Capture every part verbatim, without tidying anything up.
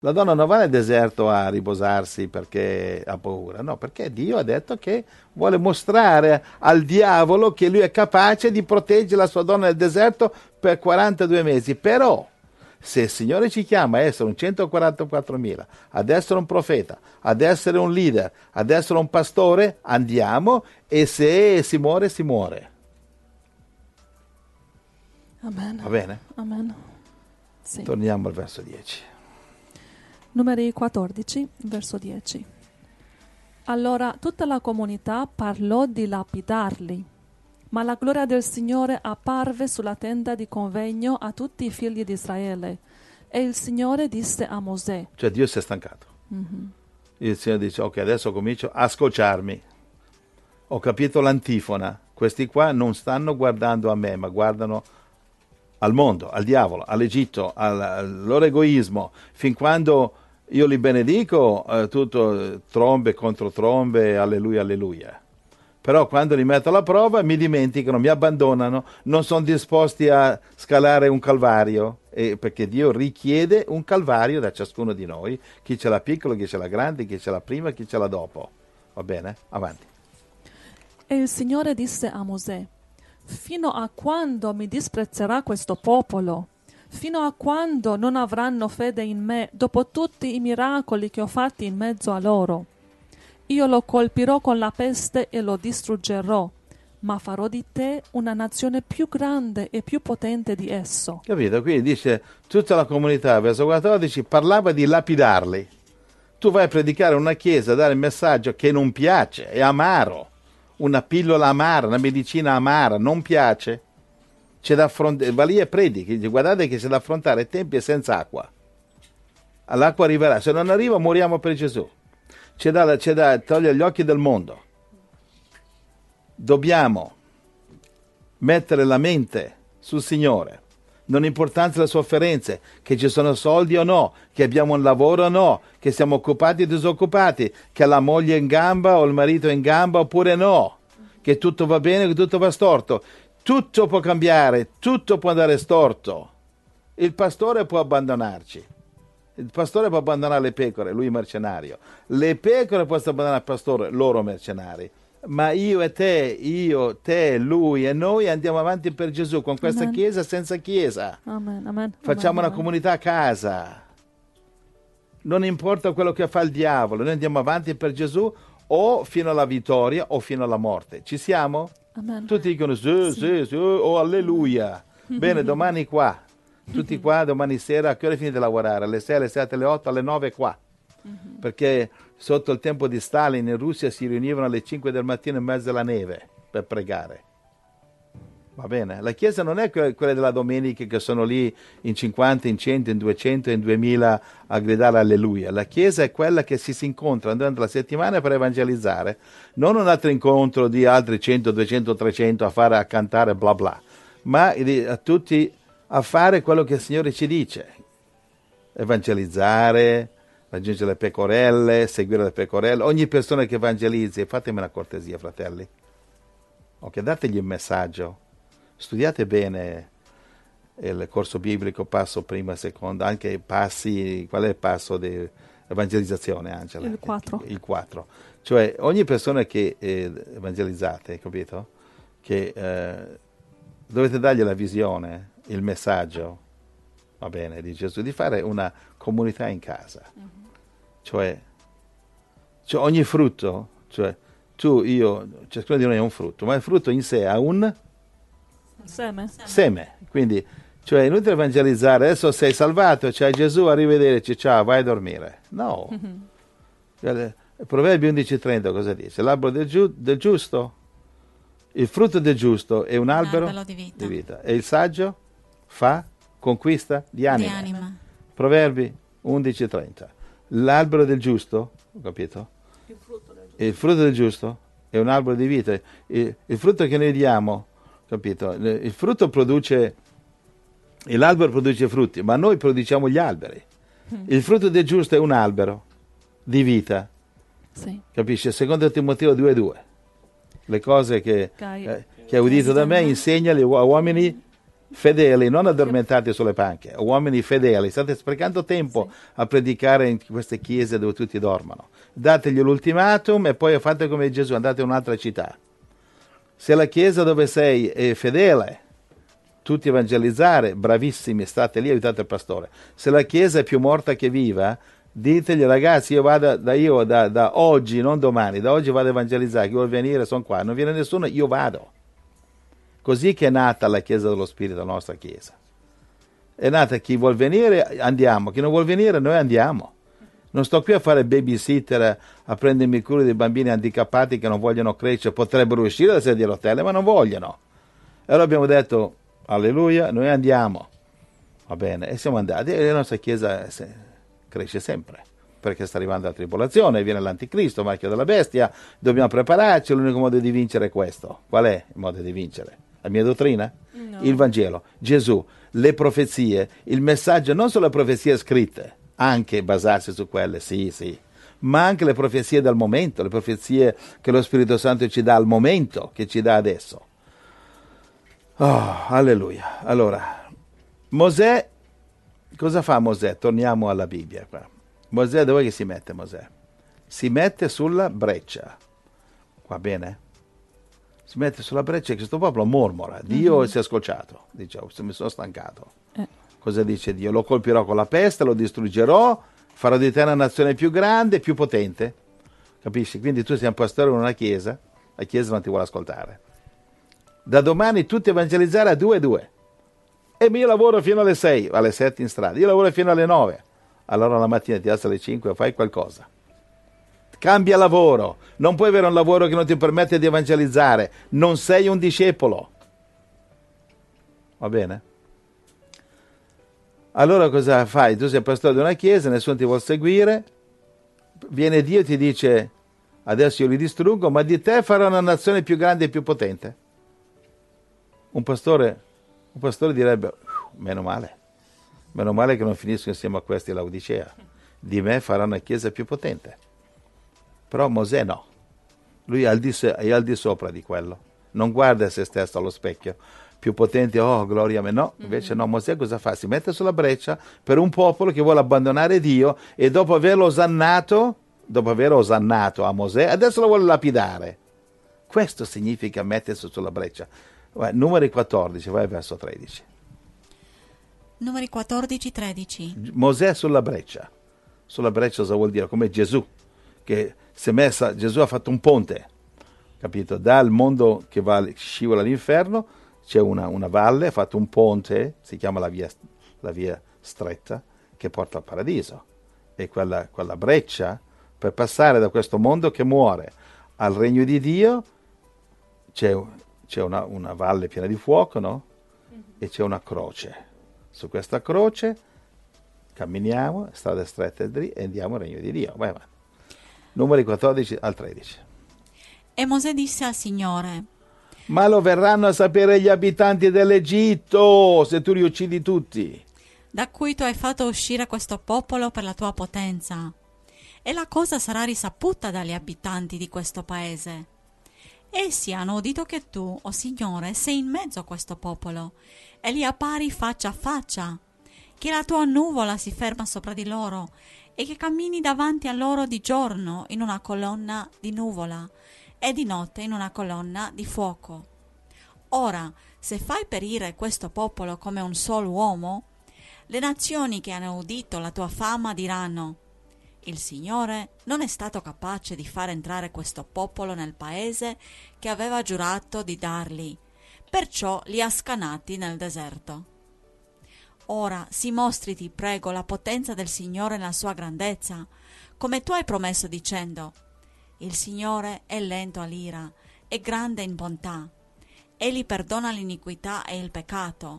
La donna non va nel deserto a riposarsi perché ha paura, no, perché Dio ha detto che vuole mostrare al diavolo che lui è capace di proteggere la sua donna nel deserto per quarantadue mesi. Però, se il Signore ci chiama a essere un centoquarantaquattromila, ad essere un profeta, ad essere un leader, ad essere un pastore, andiamo, e se si muore, si muore. Amen. Va bene? Amen. Sì. Torniamo al verso dieci. Numeri quattordici, verso dieci. Allora tutta la comunità parlò di lapidarli, ma la gloria del Signore apparve sulla tenda di convegno a tutti i figli di Israele. E il Signore disse a Mosè. Cioè Dio si è stancato. Mm-hmm. Il Signore dice, ok, adesso comincio a scocciarmi. Ho capito l'antifona. Questi qua non stanno guardando a me, ma guardano al mondo, al diavolo, all'Egitto, al, al loro egoismo. Fin quando io li benedico, eh, tutto eh, trombe contro trombe, alleluia, alleluia. Però quando li metto alla prova mi dimenticano, mi abbandonano, non sono disposti a scalare un calvario, e perché Dio richiede un calvario da ciascuno di noi, chi ce l'ha piccolo, chi ce l'ha grande, chi ce l'ha prima, chi ce l'ha dopo. Va bene? Avanti. E il Signore disse a Mosè, fino a quando mi disprezzerà questo popolo? Fino a quando non avranno fede in me dopo tutti i miracoli che ho fatti in mezzo a loro? Io lo colpirò con la peste e lo distruggerò, ma farò di te una nazione più grande e più potente di esso. Capito? Quindi dice, tutta la comunità, verso quattordici, parlava di lapidarli. Tu vai a predicare una chiesa, dare il messaggio che non piace, è amaro, una pillola amara, una medicina amara, non piace. C'è da affrontare, va lì e predichi, guardate che c'è da affrontare tempi senza acqua. L'acqua arriverà, se non arriva moriamo per Gesù. C'è da, c'è da togliere gli occhi del mondo. Dobbiamo mettere la mente sul Signore, non importanza le sofferenze, che ci sono soldi o no, che abbiamo un lavoro o no, che siamo occupati o disoccupati, che la moglie è in gamba o il marito è in gamba oppure no, che tutto va bene o che tutto va storto. Tutto può cambiare, tutto può andare storto. Il pastore può abbandonarci. Il pastore può abbandonare le pecore, lui è mercenario. Le pecore possono abbandonare il pastore, loro mercenari. Ma io e te, io, te, lui e noi andiamo avanti per Gesù con questa Amen. chiesa senza chiesa. Amen, amen, Facciamo amen, una amen. comunità a casa. Non importa quello che fa il diavolo, noi andiamo avanti per Gesù o fino alla vittoria o fino alla morte. Ci siamo? Amen. Tutti dicono sì, sì, sì, sì oh alleluia. Bene, domani qua. Tutti qua, domani sera, a che ora finite di lavorare? Alle sei, alle sette, alle otto, alle nove qua. Mm-hmm. Perché sotto il tempo di Stalin in Russia si riunivano alle cinque del mattino in mezzo alla neve per pregare. Va bene? La chiesa non è quella della domenica che sono lì in cinquanta, in cento, in duecento, in duemila a gridare alleluia. La chiesa è quella che si, si incontra durante la settimana per evangelizzare. Non un altro incontro di altri cento, duecento, trecento a fare, a cantare bla bla, ma a tutti a fare quello che il Signore ci dice. Evangelizzare, raggiungere le pecorelle, seguire le pecorelle. Ogni persona che evangelizzi, fatemi una cortesia, fratelli. Ok, dategli un messaggio. Studiate bene il corso biblico, passo prima, seconda, anche passi, qual è il passo di evangelizzazione, Angela? Il quattro. Il quattro. Cioè, ogni persona che eh, evangelizzate, capito? Che eh, dovete dargli la visione, il messaggio, va bene, di Gesù, di fare una comunità in casa. Uh-huh. Cioè, cioè, ogni frutto, cioè, tu, io, ciascuno di noi ha un frutto, ma il frutto in sé ha un Seme. Seme. Quindi, cioè, è inutile evangelizzare, adesso sei salvato, c'hai Gesù, arrivederci, ciao, vai a dormire. No. Mm-hmm. Proverbi undici trenta cosa dice? L'albero del, giu- del giusto, il frutto del giusto è un albero, un albero di, vita. di vita. E il saggio fa conquista di anima. Di anima. Proverbi undici trenta. L'albero del giusto, ho capito? Il frutto del giusto. Il frutto del giusto è un albero di vita. Il, il frutto che noi diamo, capito? Il frutto produce, l'albero produce frutti, ma noi produciamo gli alberi. Mm. Il frutto del giusto è un albero di vita. Sì. Capisci? Secondo Timoteo due due. Le cose che, eh, che hai udito da me, insegnali a uomini fedeli, non addormentati sulle panche, uomini fedeli. State sprecando tempo Sì. a predicare in queste chiese dove tutti dormono. Dategli l'ultimatum e poi fate come Gesù, andate in un'altra città. Se la chiesa dove sei è fedele, tutti evangelizzare, bravissimi, state lì, aiutate il pastore. Se la chiesa è più morta che viva, ditegli ragazzi, io vado da, io da, da oggi, non domani, da oggi vado a evangelizzare, chi vuole venire sono qua, non viene nessuno, io vado. Così che è nata la Chiesa dello Spirito, la nostra Chiesa. È nata chi vuol venire, andiamo, chi non vuol venire, noi andiamo. Non sto qui a fare babysitter, a prendermi cura dei bambini handicappati che non vogliono crescere, potrebbero uscire dalla sedia a rotelle, ma non vogliono. E allora abbiamo detto, alleluia, noi andiamo. Va bene, e siamo andati, e la nostra Chiesa cresce sempre, perché sta arrivando la tribolazione, viene l'anticristo, marchio della bestia, dobbiamo prepararci, l'unico modo di vincere è questo. Qual è il modo di vincere? La mia dottrina? No. Il Vangelo, Gesù, le profezie, il messaggio, non solo le profezie scritte, anche basarsi su quelle, sì, sì, ma anche le profezie del momento, le profezie che lo Spirito Santo ci dà al momento, che ci dà adesso. Oh, alleluia. Allora, Mosè, cosa fa Mosè? Torniamo alla Bibbia qua. Mosè dove che si mette Mosè? Si mette sulla breccia. Va bene? Si mette sulla breccia e questo popolo mormora. Dio mm-hmm. si è scocciato. Dice, oh, mi sono stancato. Eh. Cosa dice Dio? Lo colpirò con la peste, lo distruggerò, farò di te una nazione più grande e più potente. Capisci? Quindi tu sei un pastore in una chiesa, la chiesa non ti vuole ascoltare. Da domani tutti evangelizzare a due e due. E io lavoro fino alle sei, alle sette in strada. Io lavoro fino alle nove. Allora la mattina ti alzi alle cinque e fai qualcosa. Cambia lavoro. Non puoi avere un lavoro che non ti permette di evangelizzare. Non sei un discepolo. Va bene? Allora cosa fai? Tu sei pastore di una chiesa, nessuno ti vuole seguire. Viene Dio e ti dice, adesso io li distruggo, ma di te farò una nazione più grande e più potente. Un pastore, un pastore direbbe, meno male. Meno male che non finisco insieme a questi a Laodicea. Di me farà una chiesa più potente. Però Mosè no. Lui è al, di, è al di sopra di quello. Non guarda se stesso allo specchio. Più potente, oh gloria a me. No, invece no. Mosè cosa fa? Si mette sulla breccia per un popolo che vuole abbandonare Dio e dopo averlo osannato, dopo averlo osannato a Mosè, adesso lo vuole lapidare. Questo significa mettersi sulla breccia. Vai, numeri quattordici, vai verso tredici. Numeri quattordici tredici. Mosè sulla breccia. Sulla breccia cosa vuol dire? Come Gesù, che si è messa, Gesù ha fatto un ponte, capito? Dal mondo che va, scivola all'inferno, c'è una, una valle, ha fatto un ponte, si chiama la via, la via stretta, che porta al paradiso. E quella, quella breccia, per passare da questo mondo che muore al regno di Dio, c'è, c'è una, una valle piena di fuoco, no? E c'è una croce. Su questa croce camminiamo, strade strette e andiamo al regno di Dio. Vai avanti. Numeri quattordici al tredici. E Mosè disse al Signore, ma lo verranno a sapere gli abitanti dell'Egitto se tu li uccidi tutti, da cui tu hai fatto uscire questo popolo per la tua potenza, e la cosa sarà risaputa dagli abitanti di questo paese. Essi hanno udito che tu, o Signore, sei in mezzo a questo popolo, e li appari faccia a faccia, che la tua nuvola si ferma sopra di loro, e che cammini davanti a loro di giorno in una colonna di nuvola, e di notte in una colonna di fuoco. Ora, se fai perire questo popolo come un solo uomo, le nazioni che hanno udito la tua fama diranno: il Signore non è stato capace di far entrare questo popolo nel paese che aveva giurato di dargli, perciò li ha scanati nel deserto. Ora si mostri, ti prego, la potenza del Signore nella sua grandezza, come tu hai promesso dicendo: il Signore è lento all'ira e grande in bontà, egli perdona l'iniquità e il peccato,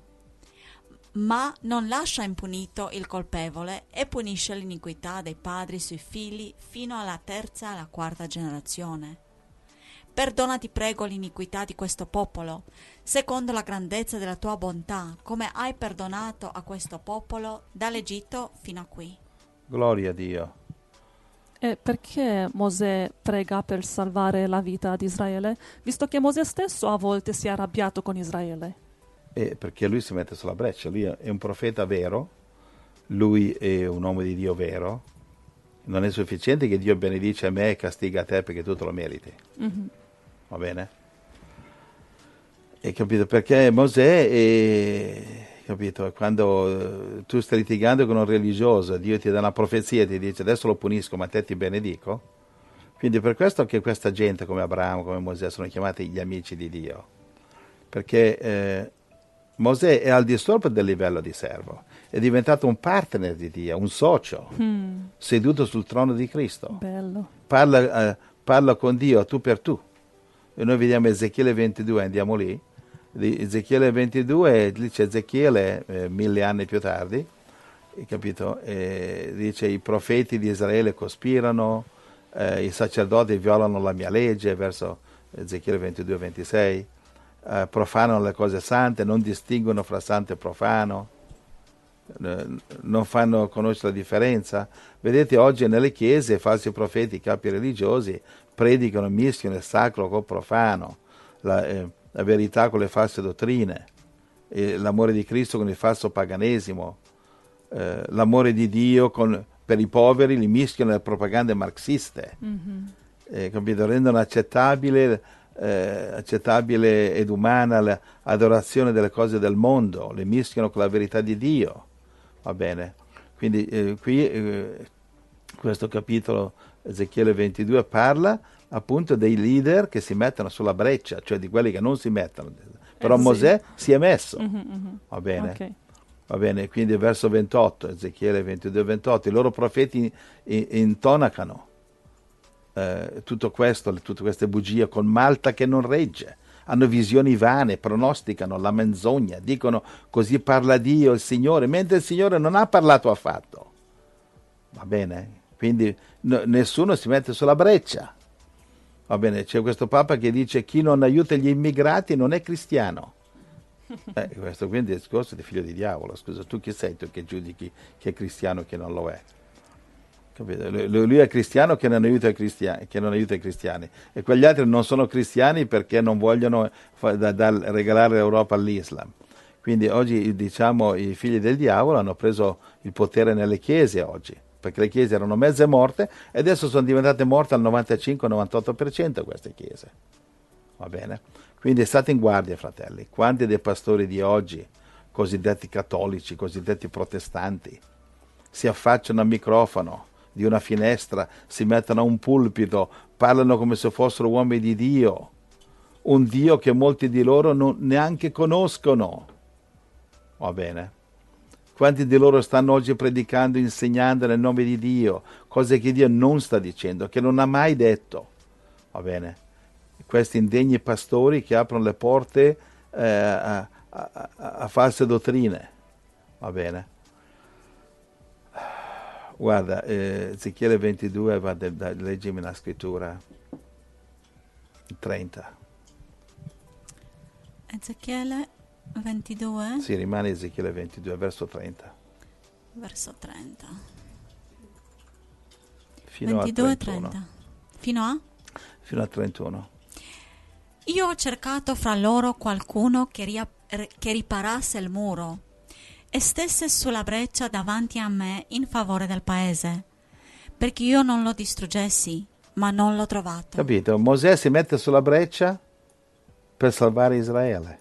ma non lascia impunito il colpevole e punisce l'iniquità dei padri sui figli fino alla terza e alla quarta generazione. Perdona, ti prego, l'iniquità di questo popolo, secondo la grandezza della tua bontà, come hai perdonato a questo popolo dall'Egitto fino a qui. Gloria a Dio. E perché Mosè prega per salvare la vita di Israele, visto che Mosè stesso a volte si è arrabbiato con Israele? E perché lui si mette sulla breccia, lui è un profeta vero, lui è un uomo di Dio vero, non è sufficiente che Dio benedice a me e castiga a te perché tu te lo meriti. Mm-hmm. Va bene? E capito? Perché Mosè è, capito? Quando tu stai litigando con un religioso, Dio ti dà una profezia e ti dice adesso lo punisco ma te ti benedico. Quindi per questo che questa gente come Abramo, come Mosè sono chiamati gli amici di Dio. Perché eh, Mosè è al di sopra del livello di servo, è diventato un partner di Dio, un socio, mm. seduto sul trono di Cristo. Bello. Parla, eh, parla con Dio a tu per tu. E noi vediamo Ezechiele ventidue, andiamo lì. Ezechiele ventidue, lì c'è Ezechiele eh, mille anni più tardi, capito? E dice i profeti di Israele cospirano, eh, i sacerdoti violano la mia legge, verso Ezechiele ventidue ventisei. Uh, profanano le cose sante, non distinguono fra santo e profano, uh, non fanno conoscere la differenza. Vedete, oggi nelle chiese falsi profeti, capi religiosi, predicano, mischiano il sacro col profano, la, eh, la verità con le false dottrine, eh, l'amore di Cristo con il falso paganesimo, eh, l'amore di Dio con, per i poveri li mischiano le propagande marxiste, mm-hmm. eh, capito? Rendono accettabile Eh, accettabile ed umana l'adorazione delle cose del mondo, le mischiano con la verità di Dio, va bene? Quindi eh, qui eh, questo capitolo Ezechiele ventidue parla appunto dei leader che si mettono sulla breccia, cioè di quelli che non si mettono, però eh, Mosè sì. si è messo, mm-hmm, mm-hmm. va bene? Okay. Va bene, quindi verso ventotto, Ezechiele ventidue ventotto, i loro profeti intonacano Eh, tutto questo, tutte queste bugie con Malta che non regge, hanno visioni vane, pronosticano la menzogna, dicono così parla Dio, il Signore, mentre il Signore non ha parlato affatto. Va bene? Quindi no, nessuno si mette sulla breccia. Va bene, c'è questo Papa che dice chi non aiuta gli immigrati non è cristiano. Eh, questo quindi è il discorso di figlio di diavolo. Scusa, tu chi sei tu che giudichi chi è cristiano e chi non lo è? Capito? Lui è cristiano che non, aiuta i cristiani, che non aiuta i cristiani e quegli altri non sono cristiani perché non vogliono fa, da, da regalare l'Europa all'Islam. Quindi oggi diciamo i figli del diavolo hanno preso il potere nelle chiese oggi, perché le chiese erano mezze morte e adesso sono diventate morte al novantacinque novantotto per cento queste chiese. Va bene? Quindi state in guardia, fratelli. Quanti dei pastori di oggi, cosiddetti cattolici, cosiddetti protestanti, si affacciano al microfono di una finestra, si mettono a un pulpito, parlano come se fossero uomini di Dio, un Dio che molti di loro non neanche conoscono. Va bene? Quanti di loro stanno oggi predicando, insegnando nel nome di Dio, cose che Dio non sta dicendo, che non ha mai detto. Va bene? Questi indegni pastori che aprono le porte eh, a, a, a, a false dottrine. Va bene? Guarda, eh, Ezechiele ventidue, va de, da, leggimi la scrittura, trenta. Ezechiele ventidue? Sì, rimane Ezechiele ventidue, verso trenta. Verso trenta. Fino ventidue a trentuno. trenta. Fino a? Fino a trentuno. Io ho cercato fra loro qualcuno che, ria- che riparasse il muro e stesse sulla breccia davanti a me in favore del paese, perché io non lo distruggessi, ma non l'ho trovato. Capito? Mosè si mette sulla breccia per salvare Israele.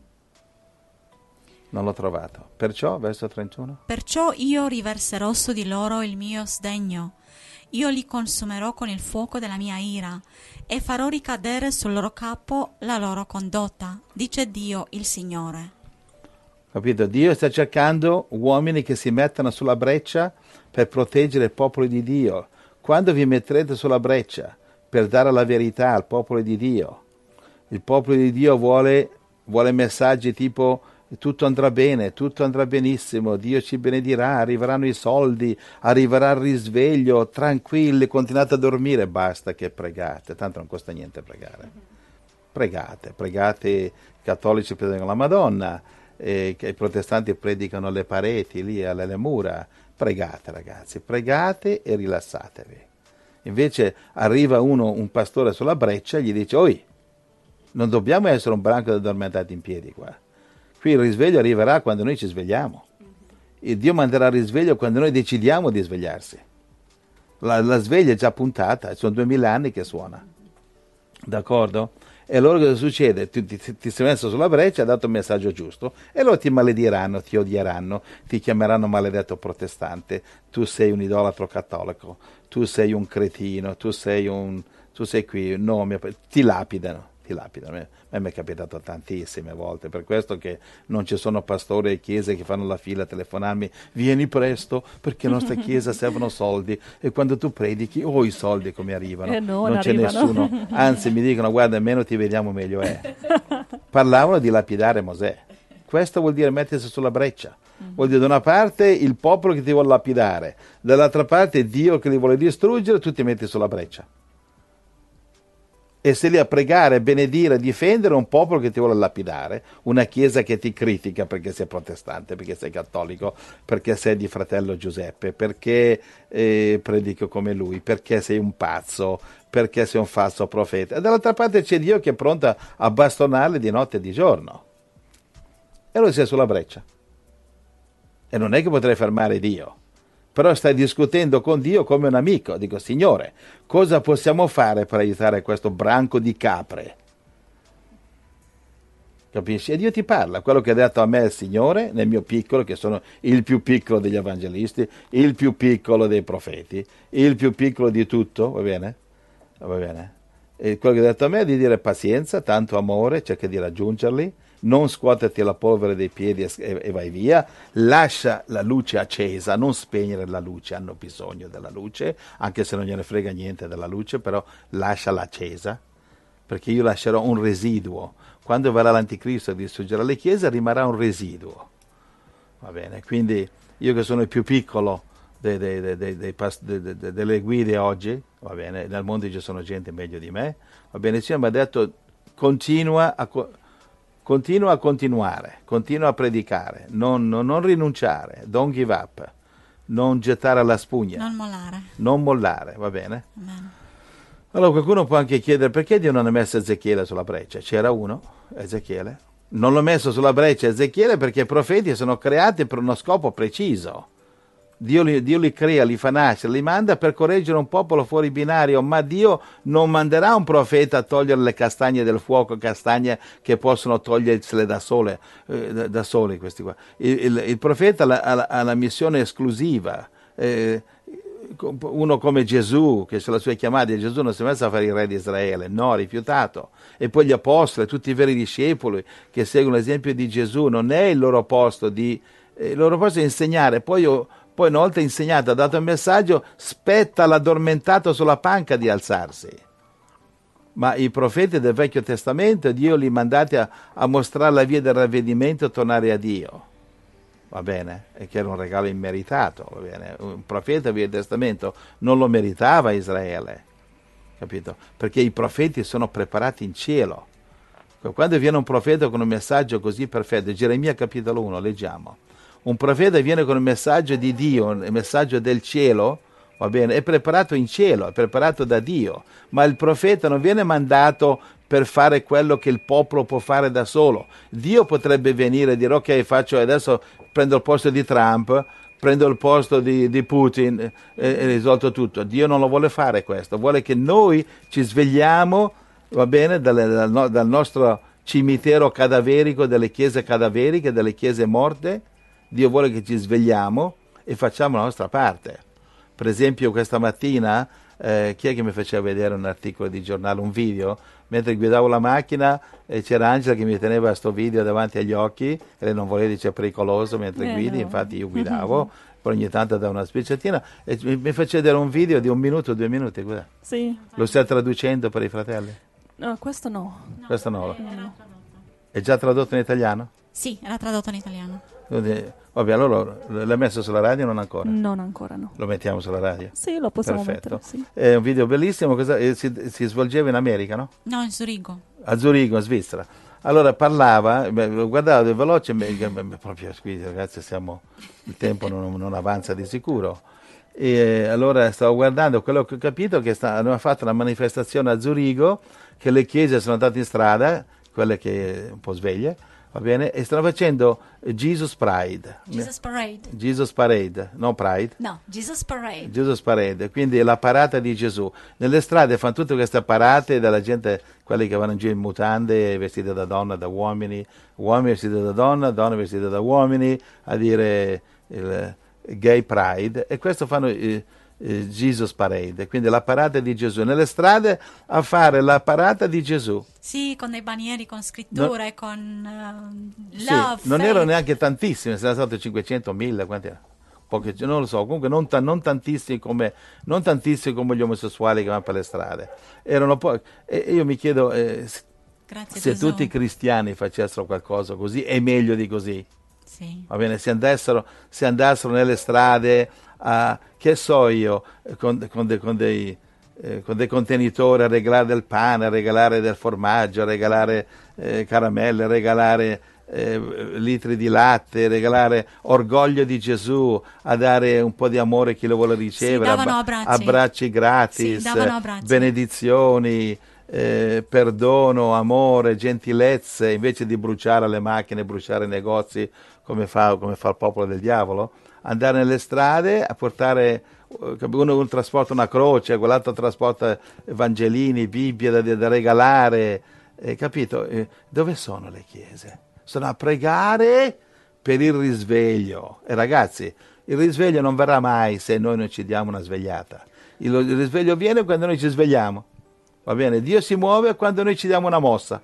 Non l'ho trovato. Perciò, verso trentuno? Perciò io riverserò su di loro il mio sdegno. Io li consumerò con il fuoco della mia ira e farò ricadere sul loro capo la loro condotta, dice Dio il Signore. Capito? Dio sta cercando uomini che si mettano sulla breccia per proteggere il popolo di Dio. Quando vi metterete sulla breccia per dare la verità al popolo di Dio, il popolo di Dio vuole, vuole messaggi tipo tutto andrà bene, tutto andrà benissimo, Dio ci benedirà, arriveranno i soldi, arriverà il risveglio, tranquilli, continuate a dormire, basta che pregate, tanto non costa niente pregare. Pregate, pregate, i cattolici predicano la Madonna, e i protestanti predicano le pareti lì alle mura. Pregate, ragazzi, pregate e rilassatevi. Invece arriva uno, un pastore sulla breccia e gli dice: oi, non dobbiamo essere un branco di addormentati in piedi qua. Qui il risveglio arriverà quando noi ci svegliamo. E Dio manderà il risveglio quando noi decidiamo di svegliarsi. La, la sveglia è già puntata, sono duemila anni che suona. D'accordo? E allora cosa succede? Tu ti, ti, ti sei messo sulla breccia, hai dato il messaggio giusto, e loro ti malediranno, ti odieranno, ti chiameranno maledetto protestante, tu sei un idolatro cattolico, tu sei un cretino, tu sei un... tu sei qui, no, ti lapidano, ti lapidano. A me mi è capitato tantissime volte, per questo che non ci sono pastori e chiese che fanno la fila a telefonarmi, vieni presto perché la nostra chiesa servono soldi, e quando tu predichi, oh i soldi come arrivano, eh no, non c'è arrivano. nessuno, anzi mi dicono guarda meno ti vediamo meglio è. Parlavano di lapidare Mosè, questo vuol dire mettersi sulla breccia. Vuol dire da una parte il popolo che ti vuole lapidare, dall'altra parte Dio che li vuole distruggere, tu ti metti sulla breccia. E sei lì a pregare, benedire, difendere un popolo che ti vuole lapidare, una chiesa che ti critica perché sei protestante, perché sei cattolico, perché sei di fratello Giuseppe, perché eh, predico come lui, perché sei un pazzo, perché sei un falso profeta. E dall'altra parte c'è Dio che è pronto a bastonarli di notte e di giorno. E lui sei sulla breccia. E non è che potrei fermare Dio. Però stai discutendo con Dio come un amico. Dico, Signore, cosa possiamo fare per aiutare questo branco di capre? Capisci? E Dio ti parla, quello che ha detto a me il Signore, nel mio piccolo, che sono il più piccolo degli evangelisti, il più piccolo dei profeti, il più piccolo di tutto, va bene? Va bene? E quello che ha detto a me è di dire pazienza, tanto amore, cerca di raggiungerli, non scuoterti la polvere dei piedi e, e vai via, lascia la luce accesa, non spegnere la luce, hanno bisogno della luce, anche se non gliene frega niente della luce, però lasciala accesa, perché io lascerò un residuo. Quando verrà l'anticristo a distruggere le chiese rimarrà un residuo, va bene? Quindi io che sono il più piccolo dei, dei, dei, dei, dei past- de, de, de, delle guide oggi, va bene? Nel mondo ci sono gente meglio di me, va bene? Il Signore mi ha detto continua a... Co- Continua a continuare, continua a predicare, non, non, non rinunciare, don't give up, non gettare la spugna, non mollare, non mollare, va bene? Amen. Allora qualcuno può anche chiedere perché Dio non ha messo Ezechiele sulla breccia, c'era uno, Ezechiele, non l'ho messo sulla breccia Ezechiele perché i profeti sono creati per uno scopo preciso. Dio li, Dio li crea, li fa nascere, li manda per correggere un popolo fuori binario, ma Dio non manderà un profeta a togliere le castagne del fuoco, castagne che possono togliersele da sole, eh, da, da sole questi qua. Il, il, il profeta ha, ha, ha la missione esclusiva, eh, uno come Gesù, che sulla sua chiamata Gesù non si è messo a fare il re di Israele, no, ha rifiutato. E poi gli apostoli, tutti i veri discepoli che seguono l'esempio di Gesù, non è il loro posto di, eh, il loro posto di insegnare, poi io Poi una volta insegnato, ha dato il messaggio, spetta l'addormentato sulla panca di alzarsi. Ma i profeti del Vecchio Testamento, Dio li mandati a, a mostrare la via del ravvedimento e tornare a Dio. Va bene? E che era un regalo immeritato, va bene? Un profeta del Vecchio Testamento non lo meritava Israele, capito? Perché i profeti sono preparati in cielo. Quando viene un profeta con un messaggio così perfetto, Geremia capitolo uno, leggiamo. Un profeta viene con il messaggio di Dio, il messaggio del cielo, va bene, è preparato in cielo, è preparato da Dio, ma il profeta non viene mandato per fare quello che il popolo può fare da solo. Dio potrebbe venire e dire ok, faccio adesso prendo il posto di Trump, prendo il posto di, di Putin e, e risolto tutto. Dio non lo vuole fare questo, vuole che noi ci svegliamo, va bene, dal, dal, dal nostro cimitero cadaverico, delle chiese cadaveriche, delle chiese morte. Dio vuole che ci svegliamo e facciamo la nostra parte. Per esempio questa mattina, eh, chi è che mi faceva vedere un articolo di giornale, un video? Mentre guidavo la macchina eh, c'era Angela che mi teneva questo video davanti agli occhi, e lei non voleva, dice, pericoloso mentre eh guidi, no. Infatti io guidavo, poi ogni tanto da una spicciatina, e mi, mi faceva vedere un video di un minuto, due minuti, guarda. Sì. Lo stai traducendo per i fratelli? No, questo no. No, Questo no. Era tradotto. È già tradotto in italiano? Sì, era tradotto in italiano. Vabbè, allora l'hai messo sulla radio o non ancora? Non ancora, no. Lo mettiamo sulla radio? Sì, lo possiamo Perfetto. mettere, sì. È un video bellissimo, cosa, eh, si, si svolgeva in America, no? No, in Zurigo. A Zurigo, in Svizzera. Allora parlava, beh, lo guardavo veloce, beh, beh, proprio qui ragazzi siamo, il tempo non, non avanza di sicuro. E allora stavo guardando, quello che ho capito è che sta, hanno fatto una manifestazione a Zurigo, che le chiese sono andate in strada, quelle che un po' sveglie, va bene? E stanno facendo Jesus Pride. Jesus Parade. Jesus Parade, non Pride. No, Jesus Parade. Jesus Parade, quindi la parata di Gesù. Nelle strade fanno tutte queste parate della gente, quelli che vanno in giro in mutande, vestiti da donna, da uomini, uomini vestiti da donna, donne vestite da uomini, a dire il Gay Pride, e questo fanno eh, eh, Jesus Parade, quindi la parata di Gesù. Nelle strade a fare la parata di Gesù. Sì, con dei bannieri, con scritture, No. con uh, Sì, love, non faith. erano neanche tantissime, sono state cinquecento, mille, quanti erano? Poche, non lo so, comunque non, ta- non, tantissimi come, non tantissimi come gli omosessuali che vanno per le strade. Erano po- e io mi chiedo eh, Grazie, se Gesù. tutti i cristiani facessero qualcosa così, è meglio di così. Sì. Va bene, se andassero, se andassero nelle strade a, che so io, con, con, de, con, dei, eh, con dei contenitori a regalare del pane, a regalare del formaggio, a regalare eh, caramelle, a regalare eh, litri di latte, regalare orgoglio di Gesù, a dare un po' di amore a chi lo vuole ricevere, Sì, davano abba- abbracci. abbracci gratis, Sì, davano abbracci. benedizioni, eh, perdono, amore, gentilezze, invece di bruciare le macchine, bruciare i negozi come fa, come fa il popolo del diavolo, andare nelle strade a portare, uno, uno trasporta una croce, quell'altro trasporta evangelini, Bibbie da, da regalare, eh, capito? Eh, dove sono le chiese? Sono a pregare per il risveglio. E ragazzi, il risveglio non verrà mai se noi non ci diamo una svegliata. Il, il risveglio viene quando noi ci svegliamo. Va bene? Dio si muove quando noi ci diamo una mossa.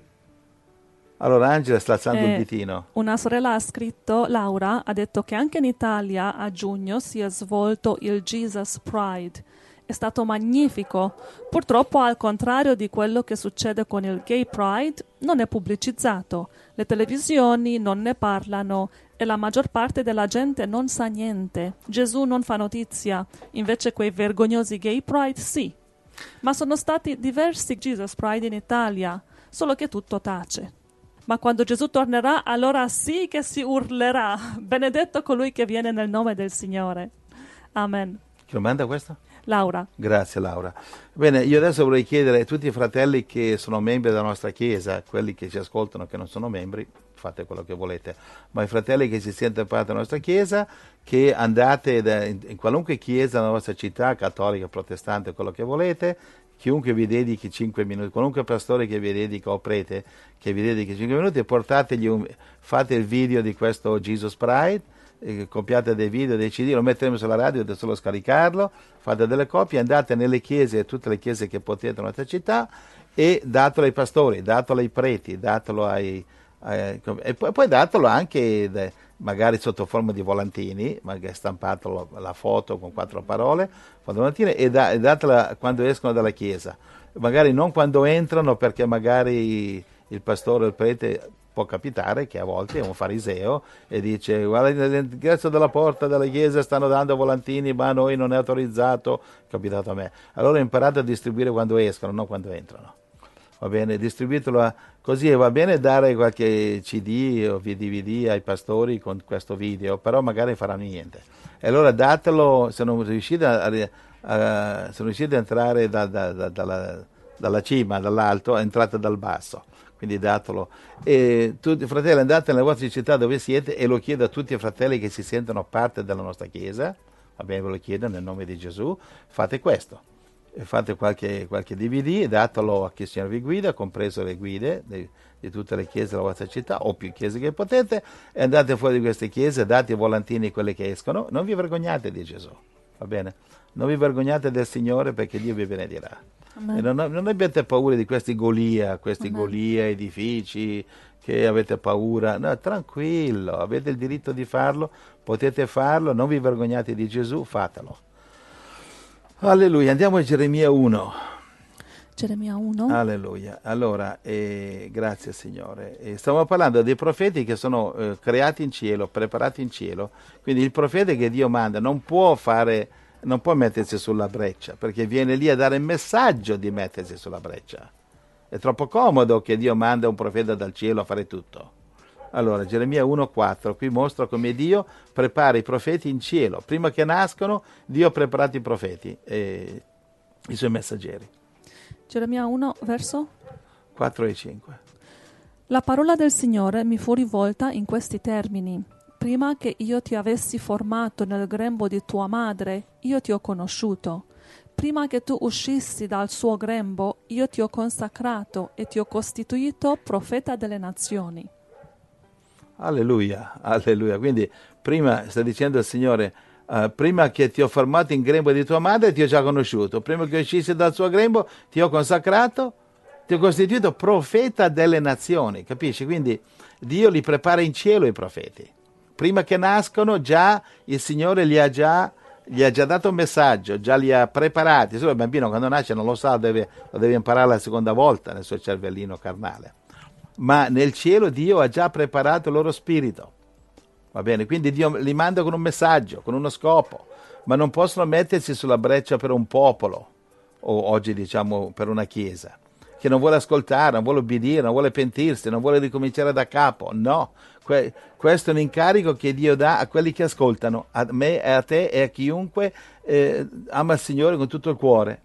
Allora Angela sta alzando Eh, il ditino. Una sorella ha scritto, Laura, ha detto che anche in Italia a giugno si è svolto il Jesus Pride. È stato magnifico. Purtroppo, al contrario di quello che succede con il Gay Pride, non è pubblicizzato. Le televisioni non ne parlano e la maggior parte della gente non sa niente. Gesù non fa notizia. Invece quei vergognosi Gay Pride sì. Ma sono stati diversi Jesus Pride in Italia, solo che tutto tace. Ma quando Gesù tornerà, allora sì che si urlerà. Benedetto colui che viene nel nome del Signore. Amen. Chi lo manda questo? Laura. Grazie Laura. Bene, io adesso vorrei chiedere a tutti i fratelli che sono membri della nostra chiesa, quelli che ci ascoltano che non sono membri, fate quello che volete, ma i fratelli che si sentono parte della nostra chiesa, che andate da, in, in qualunque chiesa della nostra città, cattolica, protestante, quello che volete, chiunque vi dedichi cinque minuti, qualunque pastore che vi dedica o prete che vi dedichi cinque minuti, portategli un, fate il video di questo Jesus Pride, eh, copiate dei video, dei C D, lo metteremo sulla radio, dovete solo scaricarlo, fate delle copie, andate nelle chiese, tutte le chiese che potete nella nostra città, e datelo ai pastori, datelo ai preti, datelo ai, ai e poi, poi datelo anche de, magari sotto forma di volantini, magari stampato la, la foto con quattro parole, volantini, e, da, e datela quando escono dalla chiesa, magari non quando entrano, perché magari il pastore o il prete può capitare che a volte è un fariseo e dice: guarda, all'ingresso della porta della chiesa stanno dando volantini, ma a noi non è autorizzato, è capitato a me. Allora imparate a distribuire quando escono, non quando entrano. Va bene, distribuitelo a, così va bene dare qualche C D o D V D ai pastori con questo video, però magari faranno niente. E allora datelo, se non riuscite a, a, se non riuscite a entrare da, da, da, dalla, dalla cima, dall'alto, entrate dal basso. Quindi datelo. E tutti, fratelli, andate nelle vostre città dove siete e lo chiedo a tutti i fratelli che si sentono parte della nostra chiesa, va bene, ve lo chiedo nel nome di Gesù, fate questo. Fate qualche, qualche D V D e datelo a chi il Signore vi guida, compreso le guide di, di tutte le chiese della vostra città o più chiese che potete, e andate fuori di queste chiese, date i volantini quelli che escono, non vi vergognate di Gesù, va bene? Non vi vergognate del Signore, perché Dio vi benedirà. E non, non abbiate paura di questi Golia, questi Amen. Golia, edifici, che avete paura. No, tranquillo, avete il diritto di farlo, potete farlo, non vi vergognate di Gesù, fatelo. Alleluia, andiamo a Geremia uno. Geremia uno. Alleluia. Allora, eh, grazie Signore. Eh, stiamo parlando dei profeti che sono eh, creati in cielo, preparati in cielo. Quindi il profeta che Dio manda non può fare, non può mettersi sulla breccia, perché viene lì a dare il messaggio di mettersi sulla breccia. È troppo comodo che Dio manda un profeta dal cielo a fare tutto. Allora, Geremia uno quattro, qui mostra come Dio prepara i profeti in cielo. Prima che nascono, Dio ha preparato i profeti e i suoi messaggeri. Geremia uno, verso? quattro e cinque. La parola del Signore mi fu rivolta in questi termini. Prima che io ti avessi formato nel grembo di tua madre, io ti ho conosciuto. Prima che tu uscissi dal suo grembo, io ti ho consacrato e ti ho costituito profeta delle nazioni. Alleluia, alleluia. Quindi prima sta dicendo il Signore, uh, prima che ti ho formato in grembo di tua madre, ti ho già conosciuto. Prima che uscissi dal suo grembo, ti ho consacrato, ti ho costituito profeta delle nazioni, capisci? Quindi Dio li prepara in cielo i profeti. Prima che nascono già il Signore li ha già, gli ha già dato un messaggio, già li ha preparati. Solo il bambino quando nasce non lo sa, deve, lo deve imparare la seconda volta nel suo cervellino carnale. Ma nel cielo Dio ha già preparato il loro spirito. Va bene? Quindi Dio li manda con un messaggio, con uno scopo. Ma non possono mettersi sulla breccia per un popolo, o oggi diciamo per una chiesa, che non vuole ascoltare, non vuole obbedire, non vuole pentirsi, non vuole ricominciare da capo. No, que- questo è un incarico che Dio dà a quelli che ascoltano, a me e a te e a chiunque eh, ama il Signore con tutto il cuore.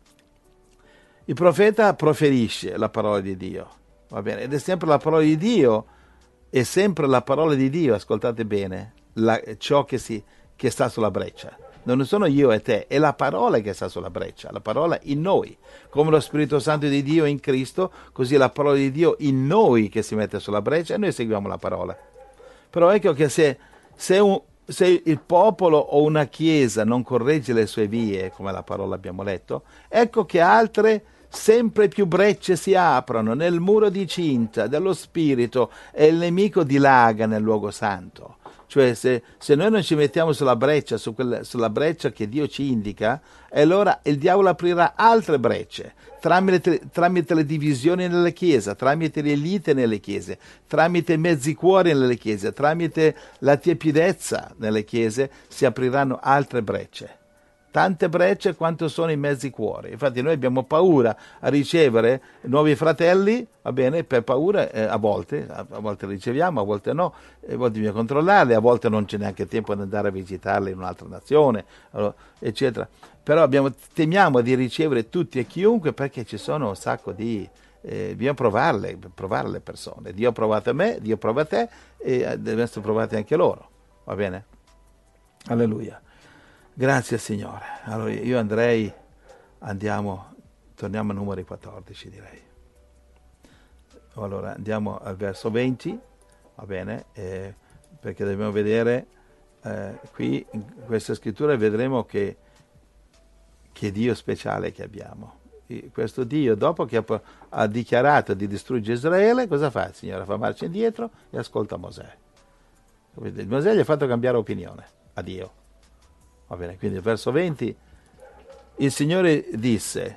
Il profeta proferisce la parola di Dio, va bene? Ed è sempre la parola di Dio, è sempre la parola di Dio, ascoltate bene, la, ciò che, si, che sta sulla breccia. Non sono io e te, è la parola che sta sulla breccia, la parola in noi. Come lo Spirito Santo di Dio in Cristo, così è la parola di Dio in noi che si mette sulla breccia e noi seguiamo la parola. Però ecco che se, se, un, se il popolo o una chiesa non corregge le sue vie, come la parola abbiamo letto, ecco che altre sempre più brecce si aprono nel muro di cinta dello Spirito e il nemico dilaga nel luogo santo. Cioè se, se noi non ci mettiamo sulla breccia, su quella, sulla breccia che Dio ci indica, allora il diavolo aprirà altre brecce, tramite, tramite le divisioni nelle chiese, tramite le lite nelle chiese, tramite i mezzi cuori nelle chiese, tramite la tiepidezza nelle chiese, si apriranno altre brecce. Tante brecce quanto sono i mezzi cuori. Infatti noi abbiamo paura a ricevere nuovi fratelli, va bene, per paura eh, a volte, a, a volte riceviamo, a volte no, a volte bisogna controllarli, a volte non c'è neanche tempo di andare a visitarli in un'altra nazione, eccetera. Però abbiamo, temiamo di ricevere tutti e chiunque perché ci sono un sacco di... Eh, bisogna provarle, provare le persone. Dio ha provato a me, Dio prova a te e devono essere provati anche loro, va bene? Alleluia. Grazie Signore. Allora io andrei, andiamo, torniamo a numeri quattordici direi. Allora andiamo al verso venti, va bene, eh, perché dobbiamo vedere eh, qui in questa scrittura vedremo che, che Dio speciale che abbiamo. E questo Dio dopo che ha, ha dichiarato di distruggere Israele, cosa fa il Signore? Fa marcia indietro e ascolta Mosè. Mosè gli ha fatto cambiare opinione a Dio. Va bene, quindi verso venti, il Signore disse,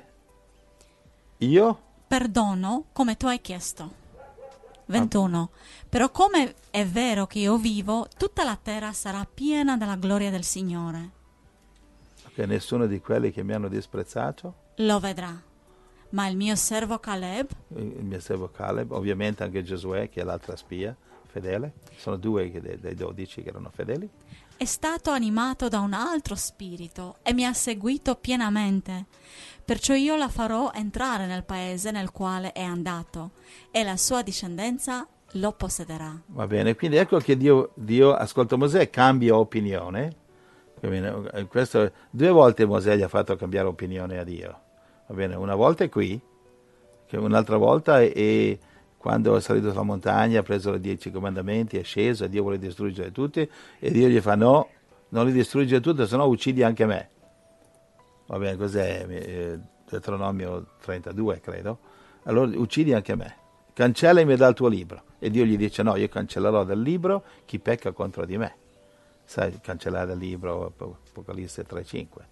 io perdono come tu hai chiesto. ventuno. Però come è vero che io vivo, tutta la terra sarà piena della gloria del Signore. Che nessuno di quelli che mi hanno disprezzato lo vedrà. Ma il mio servo Caleb, il mio servo Caleb, ovviamente anche Giosuè, che è l'altra spia fedele, sono due dei, dei dodici che erano fedeli, è stato animato da un altro spirito e mi ha seguito pienamente. Perciò io la farò entrare nel paese nel quale è andato e la sua discendenza lo possederà. Va bene, quindi ecco che Dio, Dio ascolta Mosè, cambia opinione. Questo, due volte Mosè gli ha fatto cambiare opinione a Dio. Va bene, una volta è qui, che un'altra volta è, è quando è salito sulla montagna, ha preso i dieci comandamenti, è sceso e Dio vuole distruggere tutti e Dio gli fa no, non li distruggere tutti, se no uccidi anche me. Va bene, cos'è? Eh, Deuteronomio trentadue, credo. Allora uccidi anche me, cancellami dal tuo libro. E Dio gli dice no, io cancellerò dal libro chi pecca contro di me. Sai, cancellare dal libro Apocalisse tre cinque.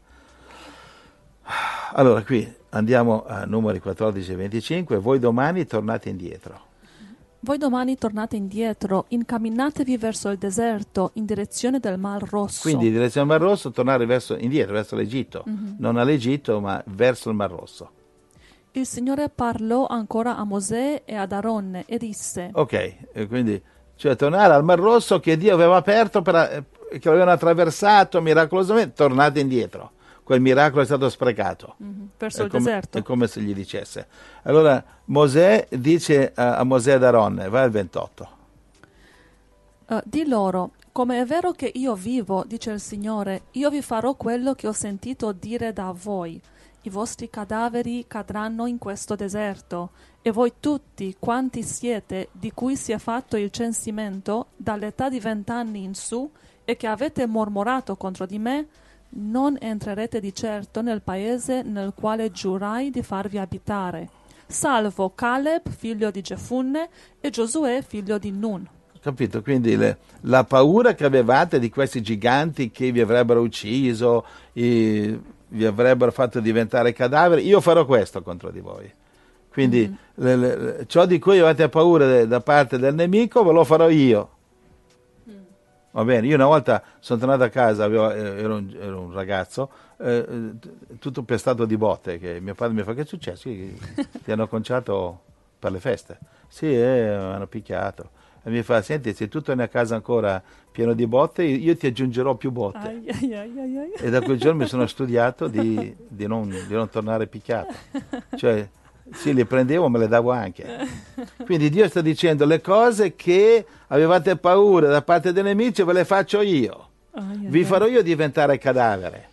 Allora qui andiamo a numeri quattordici e venticinque. Voi domani tornate indietro. Voi domani tornate indietro, incamminatevi verso il deserto, in direzione del Mar Rosso. Quindi in direzione del Mar Rosso, tornare verso, indietro, verso l'Egitto. Mm-hmm. Non all'Egitto, ma verso il Mar Rosso. Il Signore parlò ancora a Mosè e ad Aronne e disse... Ok, quindi cioè tornare al Mar Rosso che Dio aveva aperto, per, che avevano attraversato miracolosamente, tornate indietro. quel miracolo è stato sprecato. Mhm. Verso È il come, deserto. è come se gli dicesse. Allora Mosè dice a, a Mosè ed Aronne, vai al ventotto. Uh, di loro, come è vero che io vivo, dice il Signore, io vi farò quello che ho sentito dire da voi. I vostri cadaveri cadranno in questo deserto, e voi tutti quanti siete, di cui si è fatto il censimento, dall'età di vent'anni in su, e che avete mormorato contro di me, non entrerete di certo nel paese nel quale giurai di farvi abitare, salvo Caleb, figlio di Gefunne, e Giosuè, figlio di Nun. Capito? Quindi le, la paura che avevate di questi giganti che vi avrebbero ucciso, i, vi avrebbero fatto diventare cadaveri, io farò questo contro di voi. Quindi mm-hmm. le, le, ciò di cui avete paura de, da parte del nemico ve lo farò io. Mm. Va bene, io una volta sono tornato a casa, avevo, ero, un, ero un ragazzo, eh, tutto pestato di botte, che mio padre mi fa: che è successo? Ti hanno conciato per le feste? Sì, eh, mi hanno picchiato. E mi fa: senti, se tu torni a casa ancora pieno di botte, io ti aggiungerò più botte. Ai, ai, ai, ai, ai. E da quel giorno mi sono studiato di, di, non, di non tornare picchiato. Cioè, sì, le prendevo, me le davo anche. Quindi Dio sta dicendo: le cose che avevate paura da parte dei nemici ve le faccio io. Ai, ai, Vi ai. farò io diventare cadavere.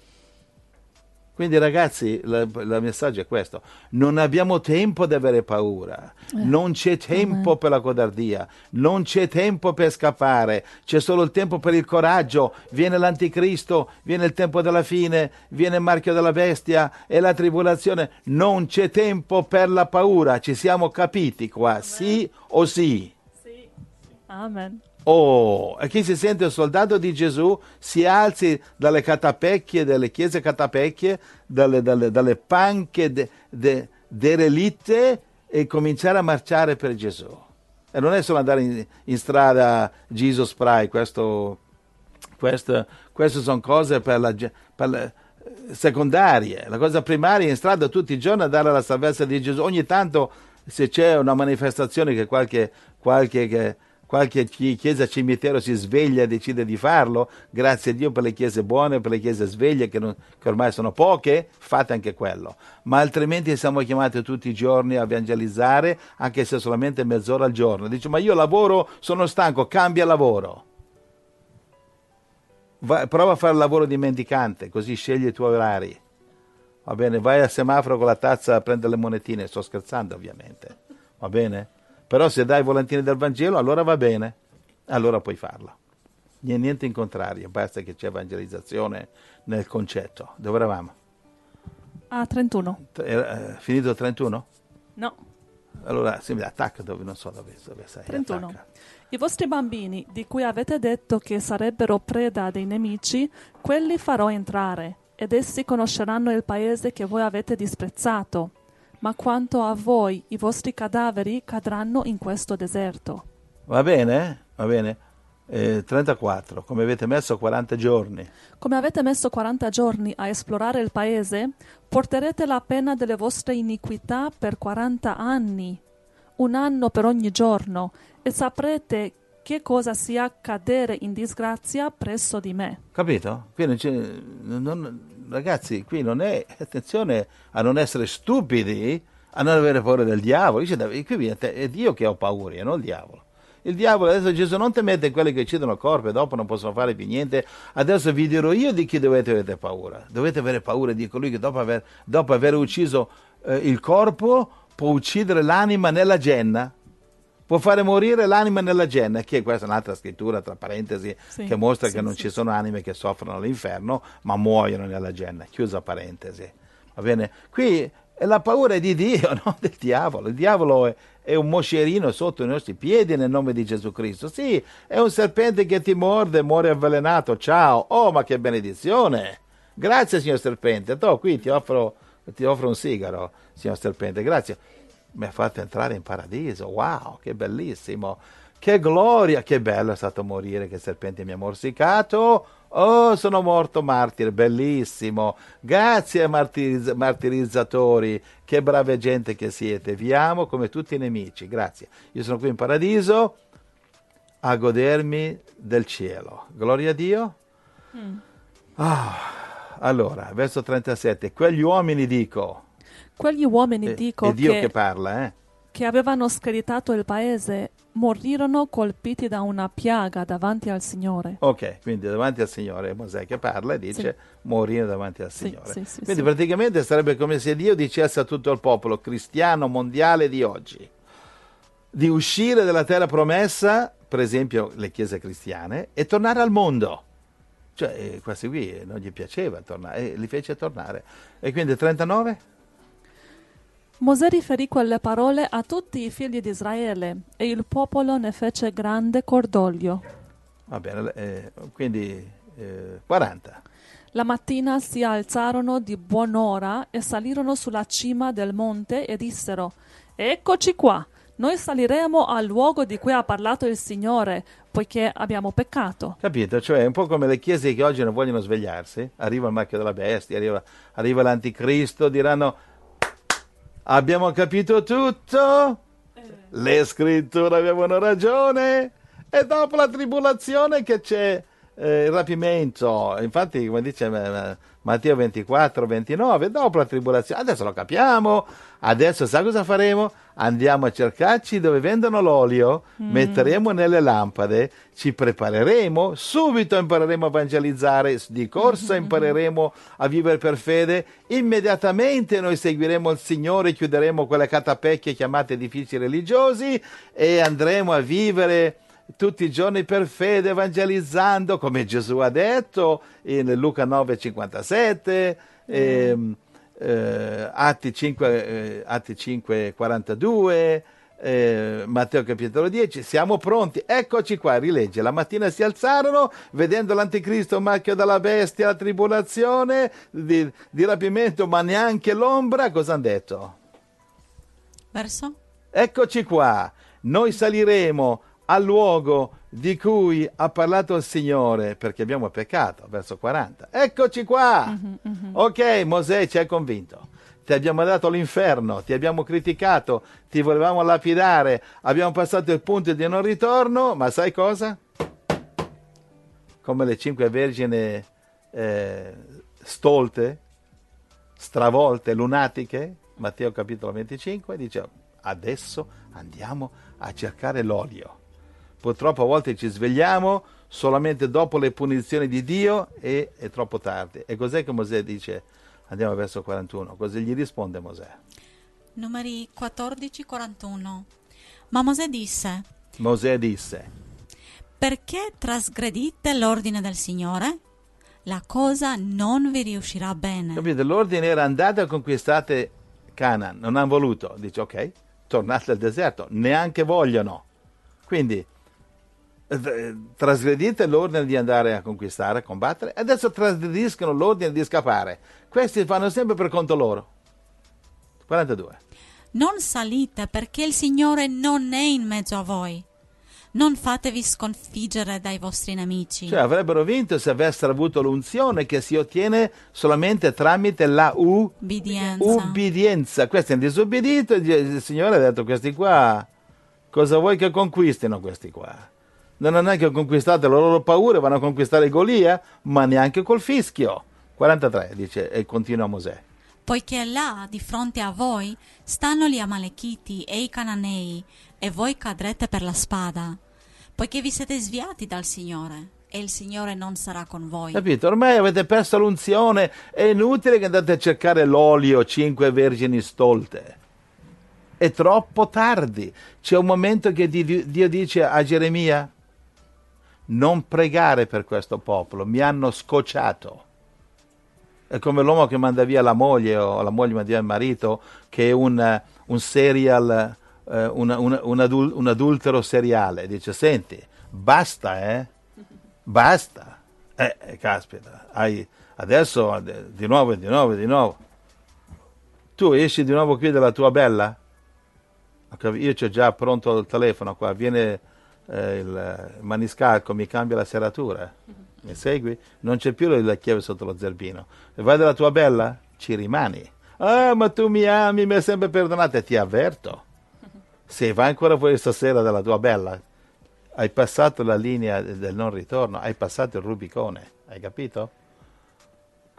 Quindi ragazzi, il messaggio è questo: non abbiamo tempo di avere paura, Eh. non c'è tempo Amen. per la codardia, non c'è tempo per scappare, c'è solo il tempo per il coraggio. Viene l'anticristo, viene il tempo della fine, viene il marchio della bestia e la tribolazione. Non c'è tempo per la paura, ci siamo capiti qua, Amen. Sì o sì? Sì. Amen. Oh, e chi si sente il soldato di Gesù si alzi dalle catapecchie, dalle chiese catapecchie, dalle, dalle, dalle panche de, de, derelitte e cominciare a marciare per Gesù. E non è solo andare in, in strada Jesus Pride, questo, questo, queste sono cose per la, per la secondarie. La cosa primaria è in strada tutti i giorni a dare la salvezza di Gesù. Ogni tanto, se c'è una manifestazione che qualche... qualche che, qualche chiesa cimitero si sveglia e decide di farlo, grazie a Dio per le chiese buone, per le chiese sveglie, che, non, che ormai sono poche, fate anche quello. Ma altrimenti siamo chiamati tutti i giorni a evangelizzare, anche se solamente mezz'ora al giorno. Dice: ma io lavoro, sono stanco, cambia lavoro. Vai, prova a fare il lavoro di mendicante, così scegli i tuoi orari. Va bene? Vai al semaforo con la tazza a prendere le monetine, sto scherzando ovviamente. Va bene? Però se dai volantini del Vangelo, allora va bene, allora puoi farlo. Niente in contrario, basta che c'è evangelizzazione nel concetto. Dove eravamo? Ah, trentuno. Era, eh, finito il trentuno? No. Allora, sì, attacca dove, non so dove, dove sei. trentuno. Attacca. I vostri bambini, di cui avete detto che sarebbero preda dei nemici, quelli farò entrare, ed essi conosceranno il paese che voi avete disprezzato. Ma quanto a voi, i vostri cadaveri cadranno in questo deserto. Va bene? Va bene. Eh, trentaquattro, come avete messo quaranta giorni. Come avete messo quaranta giorni a esplorare il paese, porterete la pena delle vostre iniquità per quaranta anni, un anno per ogni giorno, e saprete che cosa sia cadere in disgrazia presso di me. Capito? Qui non c'è, non, ragazzi, qui non è, attenzione a non essere stupidi, a non avere paura del diavolo. Dice, qui è Dio che ho paura, e non il diavolo. Il diavolo, adesso Gesù non temete in quelli che uccidono il corpo e dopo non possono fare più niente. Adesso vi dirò io di chi dovete avere paura. Dovete avere paura di colui che dopo aver, dopo aver ucciso eh, il corpo può uccidere l'anima nella genna. Può fare morire l'anima nella genna, che questa è un'altra scrittura, tra parentesi, sì, che mostra sì, che non sì. ci sono anime che soffrono all'inferno, ma muoiono nella genna, chiusa parentesi. Va bene? Qui la paura è di Dio, non del diavolo. Il diavolo è, è un moscerino sotto i nostri piedi nel nome di Gesù Cristo. Sì, è un serpente che ti morde e muore avvelenato. Ciao! Oh, ma che benedizione! Grazie, signor serpente. To, qui ti offro, ti offro un sigaro, signor serpente. Grazie. Mi ha fatto entrare in paradiso, wow, che bellissimo, che gloria, che bello è stato morire, che il serpente mi ha morsicato, oh, sono morto martire, bellissimo, grazie martirizz- martirizzatori, che brave gente che siete, vi amo come tutti i nemici, grazie, io sono qui in paradiso a godermi del cielo, gloria a Dio. Mm. Ah, allora, verso trentasette, quegli uomini dico, Quegli uomini, eh, dico, è Dio che, che parla, eh? che avevano screditato il paese, morirono colpiti da una piaga davanti al Signore. Ok, quindi davanti al Signore è Mosè che parla e dice Sì. morire davanti al Sì, Signore. sì, sì, quindi sì. praticamente sarebbe come se Dio dicesse a tutto il popolo cristiano mondiale di oggi di uscire dalla terra promessa, per esempio le chiese cristiane, e tornare al mondo. Cioè, eh, questi qui non gli piaceva tornare, e li fece tornare. E quindi trentanove? Mosè riferì quelle parole a tutti i figli di Israele, e il popolo ne fece grande cordoglio. Va bene, eh, quindi eh, quaranta. La mattina si alzarono di buon'ora e salirono sulla cima del monte e dissero: Eccoci qua, noi saliremo al luogo di cui ha parlato il Signore, poiché abbiamo peccato. Capito? Cioè è un po' come le chiese che oggi non vogliono svegliarsi. Arriva il marchio della bestia, arriva, arriva l'anticristo, diranno abbiamo capito tutto, le scritture avevano ragione, e dopo la tribolazione che c'è eh, il rapimento. Infatti, come dice eh, Matteo ventiquattro ventinove, dopo la tribolazione, adesso lo capiamo, adesso sa cosa faremo? Andiamo a cercarci dove vendono l'olio, mm. metteremo nelle lampade, ci prepareremo, subito impareremo a evangelizzare, di corsa impareremo a vivere per fede, immediatamente noi seguiremo il Signore, chiuderemo quelle catapecchie chiamate edifici religiosi e andremo a vivere tutti i giorni per fede, evangelizzando, come Gesù ha detto in Luca nove cinquantasette, mm. ehm, eh, Atti cinque, eh, Atti cinque quarantadue, eh, Matteo capitolo dieci. Siamo pronti, eccoci qua, rilegge. La mattina si alzarono, vedendo l'anticristo, marchio della bestia, la tribolazione, di, di rapimento, ma neanche l'ombra. Cosa hanno detto? Verso? Eccoci qua, noi saliremo al luogo di cui ha parlato il Signore, perché abbiamo peccato, verso quaranta. Eccoci qua! Mm-hmm, mm-hmm. Ok, Mosè ci hai convinto. Ti abbiamo dato l'inferno, ti abbiamo criticato, ti volevamo lapidare, abbiamo passato il punto di non ritorno, ma sai cosa? Come le cinque vergini eh, stolte, stravolte, lunatiche, Matteo capitolo venticinque, dice adesso andiamo a cercare l'olio. Purtroppo a volte ci svegliamo solamente dopo le punizioni di Dio e è troppo tardi. E cos'è che Mosè dice? Andiamo verso quarantuno. Cosa gli risponde Mosè? Numeri quattordici quarantuno. Ma Mosè disse: Mosè disse: Perché trasgredite l'ordine del Signore? La cosa non vi riuscirà bene. Capite? L'ordine era andate a conquistate Canaan. Non hanno voluto. Dice ok, tornate al deserto. Neanche vogliono. Quindi trasgredite l'ordine di andare a conquistare, a combattere, e adesso trasgrediscono l'ordine di scappare. Questi fanno sempre per conto loro. quarantadue. Non salite, perché il Signore non è in mezzo a voi. Non fatevi sconfiggere dai vostri nemici. Cioè avrebbero vinto se avessero avuto l'unzione che si ottiene solamente tramite la ubbidienza. ubbidienza. Questi hanno disobbedito e il Signore ha detto: questi qua, cosa vuoi che conquistino questi qua? Non hanno neanche conquistato le loro paure, vanno a conquistare Golia, ma neanche col fischio. quarantatré dice, e continua Mosè. Poiché là, di fronte a voi, stanno gli Amalechiti e i Cananei, e voi cadrete per la spada, poiché vi siete sviati dal Signore, e il Signore non sarà con voi. Capito? Ormai avete perso l'unzione, è inutile che andate a cercare l'olio, cinque vergini stolte. È troppo tardi. C'è un momento che Dio dice a Geremia: non pregare per questo popolo, mi hanno scocciato. È come l'uomo che manda via la moglie o la moglie manda via il marito, che è un, un serial, eh, un, un, un, adul, un adultero seriale. Dice: senti, basta, eh? Basta. Eh, eh caspita, hai, adesso di nuovo, di nuovo, di nuovo. Tu esci di nuovo qui dalla tua bella? Io c'ho già pronto il telefono qua, viene eh, il maniscalco, mi cambia la serratura. Mi segui? Non c'è più la chiave sotto lo zerbino. E vai dalla tua bella? Ci rimani. Ah, ma tu mi ami, mi hai sempre perdonato. E ti avverto, se vai ancora fuori stasera dalla tua bella, hai passato la linea del non ritorno, hai passato il Rubicone. Hai capito?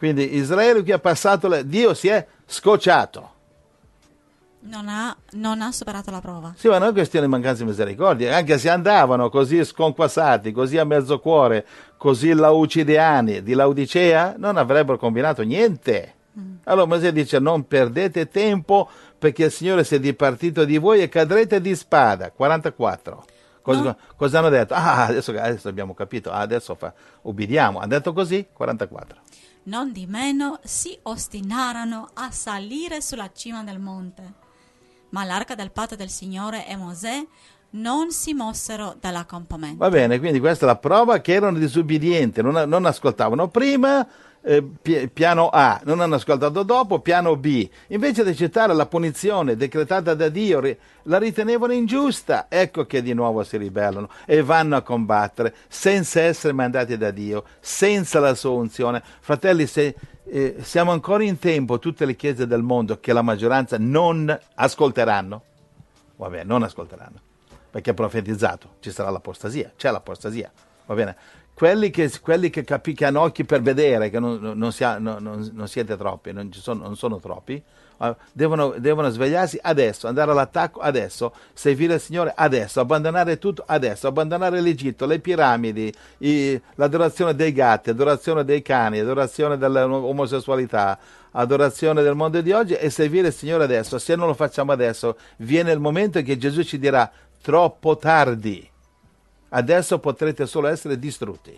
Quindi Israele che ha passato, le... Dio si è scocciato. Non ha, non ha superato la prova. Sì, ma non è questione di mancanza di misericordia, anche se andavano così sconquassati, così a mezzo cuore, così laucideani di Laodicea, non avrebbero combinato niente. Mm. Allora Mosè dice: non perdete tempo, perché il Signore si è dipartito di voi e cadrete di spada. quarantaquattro. Cosa, no. cosa hanno detto? Ah, adesso, adesso abbiamo capito, ah, adesso fa, ubbidiamo. Ha detto così? quarantaquattro. Non di meno si ostinarono a salire sulla cima del monte. Ma l'arca del patto del Signore e Mosè non si mossero dall'accampamento. Va bene, quindi questa è la prova che erano disubbidienti, non, non ascoltavano prima, eh, pi- piano A, non hanno ascoltato dopo, piano B. Invece di accettare la punizione decretata da Dio, ri- la ritenevano ingiusta. Ecco che di nuovo si ribellano e vanno a combattere senza essere mandati da Dio, senza la sua unzione. Fratelli, se... Eh, siamo ancora in tempo, tutte le chiese del mondo, che la maggioranza non ascolteranno. Va bene, non ascolteranno, perché è profetizzato, ci sarà l'apostasia, c'è l'apostasia, va bene. Quelli che, quelli che, capi, che hanno occhi per vedere, che non, non, sia, non, non, non siete troppi, non, ci sono, non sono troppi, uh, devono, devono svegliarsi adesso, andare all'attacco adesso, servire il Signore adesso, abbandonare tutto adesso, abbandonare l'Egitto, le piramidi, i, l'adorazione dei gatti, l'adorazione dei cani, l'adorazione dell'omosessualità, adorazione del mondo di oggi, e servire il Signore adesso. Se non lo facciamo adesso, viene il momento in che Gesù ci dirà: troppo tardi. Adesso potrete solo essere distrutti.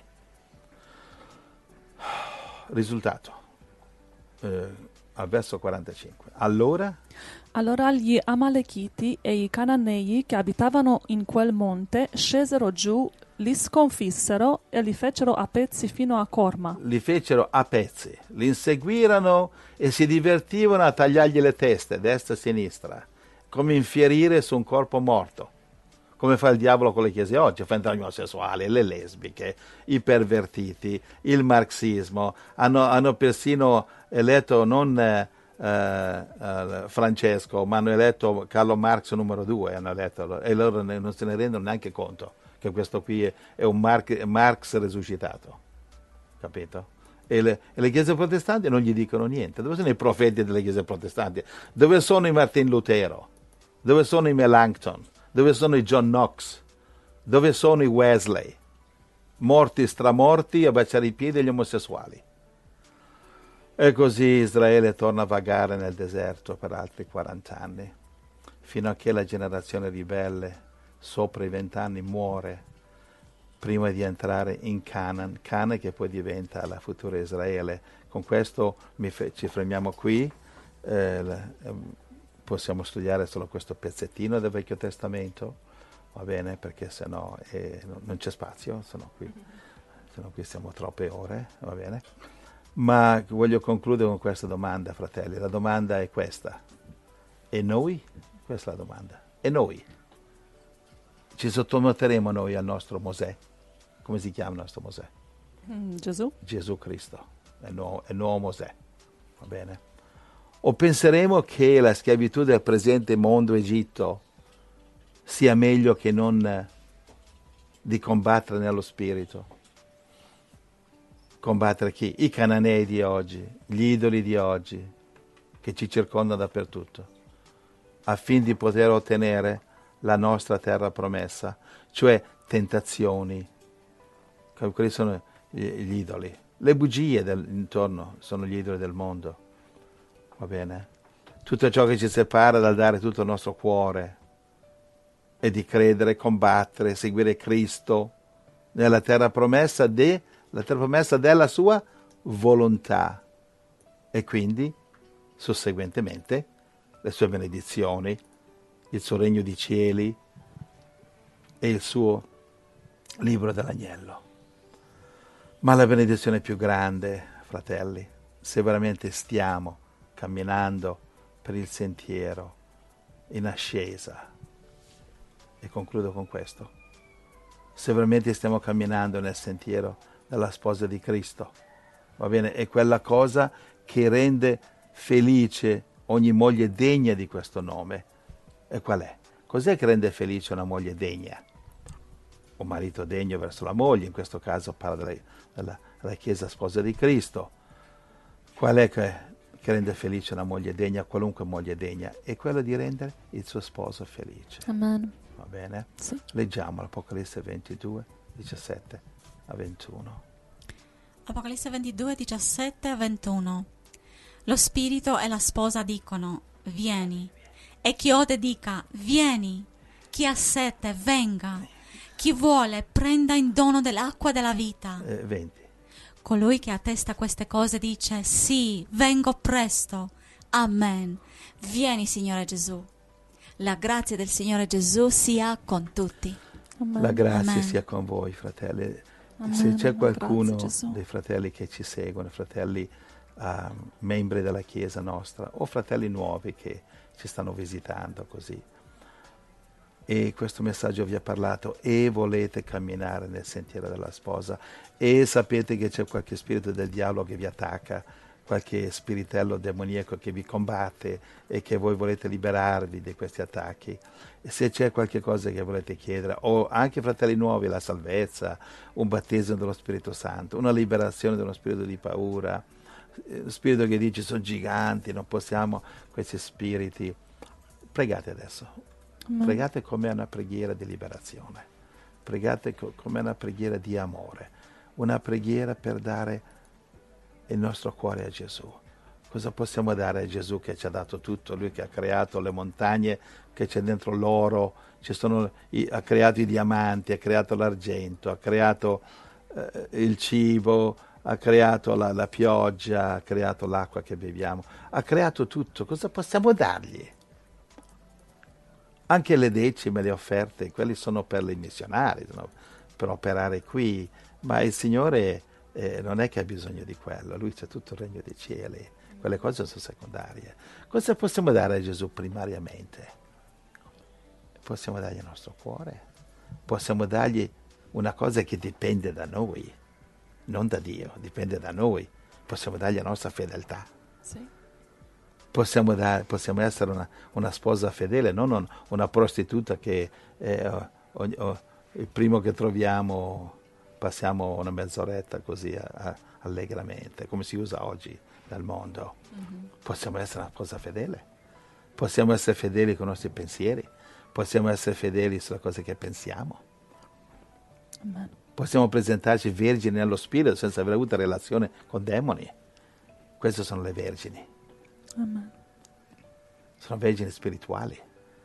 Risultato. Eh, al verso quarantacinque. Allora? Allora gli Amalechiti e i Cananei che abitavano in quel monte scesero giù, li sconfissero e li fecero a pezzi fino a Corma. Li fecero a pezzi, li inseguirono e si divertivano a tagliargli le teste, destra e sinistra, come infierire su un corpo morto. Come fa il diavolo con le chiese oggi, fa entrare gli omosessuali, le lesbiche, i pervertiti, il marxismo. Hanno, hanno persino eletto non eh, eh, Francesco, ma hanno eletto Carlo Marx numero due, hanno eletto, e loro non se ne rendono neanche conto che questo qui è, è un Marx, Marx resuscitato, capito? E le, e le chiese protestanti non gli dicono niente. Dove sono i profeti delle chiese protestanti? Dove sono i Martin Lutero? Dove sono i Melanchthon? Dove sono i John Knox? Dove sono i Wesley? Morti stramorti a baciare i piedi agli omosessuali. E così Israele torna a vagare nel deserto per altri quaranta anni, fino a che la generazione ribelle, sopra i vent'anni, muore, prima di entrare in Canaan, Canaan che poi diventa la futura Israele. Con questo mi fe- ci fermiamo qui. Eh, Possiamo studiare solo questo pezzettino del Vecchio Testamento, va bene, perché sennò eh, non c'è spazio, sennò qui, sennò qui siamo troppe ore, va bene. Ma voglio concludere con questa domanda, fratelli. La domanda è questa: e noi? Questa è la domanda. E noi? Ci sottometteremo noi al nostro Mosè? Come si chiama il nostro Mosè? Mm, Gesù. Gesù Cristo, è il nuovo, è il nuovo Mosè, va bene? O penseremo che la schiavitù del presente mondo Egitto sia meglio che non di combattere nello spirito? Combattere chi? I cananei di oggi, gli idoli di oggi, che ci circondano dappertutto, affinché di poter ottenere la nostra terra promessa, cioè tentazioni. Quelli sono gli idoli. Le bugie del, intorno sono gli idoli del mondo. Va bene? Tutto ciò che ci separa dal dare tutto il nostro cuore e di credere, combattere, seguire Cristo nella terra promessa, de, la terra promessa della sua volontà, e quindi susseguentemente le sue benedizioni, il suo regno di cieli e il suo libro dell'agnello. Ma la benedizione più grande, fratelli, se veramente stiamo camminando per il sentiero in ascesa, e concludo con questo: se veramente stiamo camminando nel sentiero della sposa di Cristo, va bene, è quella cosa che rende felice ogni moglie degna di questo nome. E qual è? Cos'è che rende felice una moglie degna? Un marito degno verso la moglie, in questo caso parla della, della, della Chiesa sposa di Cristo. Qual è che, che rende felice una moglie degna, qualunque moglie degna? È quello di rendere il suo sposo felice. Amen. Va bene? Sì. Leggiamo l'Apocalisse ventidue, diciassette a ventuno. Apocalisse ventidue, diciassette a ventuno. Lo spirito e la sposa dicono, vieni. E chi ode dica, vieni. Chi ha sete, venga. Chi vuole, prenda in dono dell'acqua della vita. Eh, venti. Colui che attesta queste cose dice, sì, vengo presto. Amen. Vieni, Signore Gesù. La grazia del Signore Gesù sia con tutti. Amen. La grazia Amen. sia con voi, fratelli. Amen. Se c'è Amen. qualcuno Grazie, Gesù. dei fratelli che ci seguono, fratelli uh, membri della Chiesa nostra o fratelli nuovi che ci stanno visitando così, e questo messaggio vi ha parlato e volete camminare nel sentiero della sposa e sapete che c'è qualche spirito del diavolo che vi attacca, qualche spiritello demoniaco che vi combatte e che voi volete liberarvi di questi attacchi, e se c'è qualche cosa che volete chiedere, o anche fratelli nuovi, la salvezza, un battesimo dello Spirito Santo, una liberazione dallo spirito di paura, lo spirito che dice sono giganti, non possiamo, questi spiriti, pregate adesso. Amen. Pregate come una preghiera di liberazione, pregate co- come una preghiera di amore, una preghiera per dare il nostro cuore a Gesù. Cosa possiamo dare a Gesù che ci ha dato tutto? Lui che ha creato le montagne, che c'è dentro l'oro, ci sono i, ha creato i diamanti, ha creato l'argento, ha creato eh, il cibo, ha creato la, la pioggia, ha creato l'acqua che beviamo, ha creato tutto. Cosa possiamo dargli? Anche le decime, le offerte, quelli sono per i missionari, sono per operare qui, ma il Signore eh, non è che ha bisogno di quello, Lui c'è tutto il regno dei cieli, quelle cose sono secondarie. Cosa possiamo dare a Gesù primariamente? Possiamo dargli il nostro cuore, possiamo dargli una cosa che dipende da noi, non da Dio, dipende da noi, possiamo dargli la nostra fedeltà. Sì. Possiamo, dare, possiamo essere una, una sposa fedele, non un, una prostituta che eh, o, o, il primo che troviamo passiamo una mezz'oretta così a, a, allegramente, come si usa oggi nel mondo. Mm-hmm. Possiamo essere una sposa fedele, possiamo essere fedeli con i nostri pensieri, possiamo essere fedeli sulle cose che pensiamo. Amen. Possiamo presentarci vergini nello spirito senza aver avuto relazione con demoni. Queste sono le vergini. Amen. Sono vergini spirituali.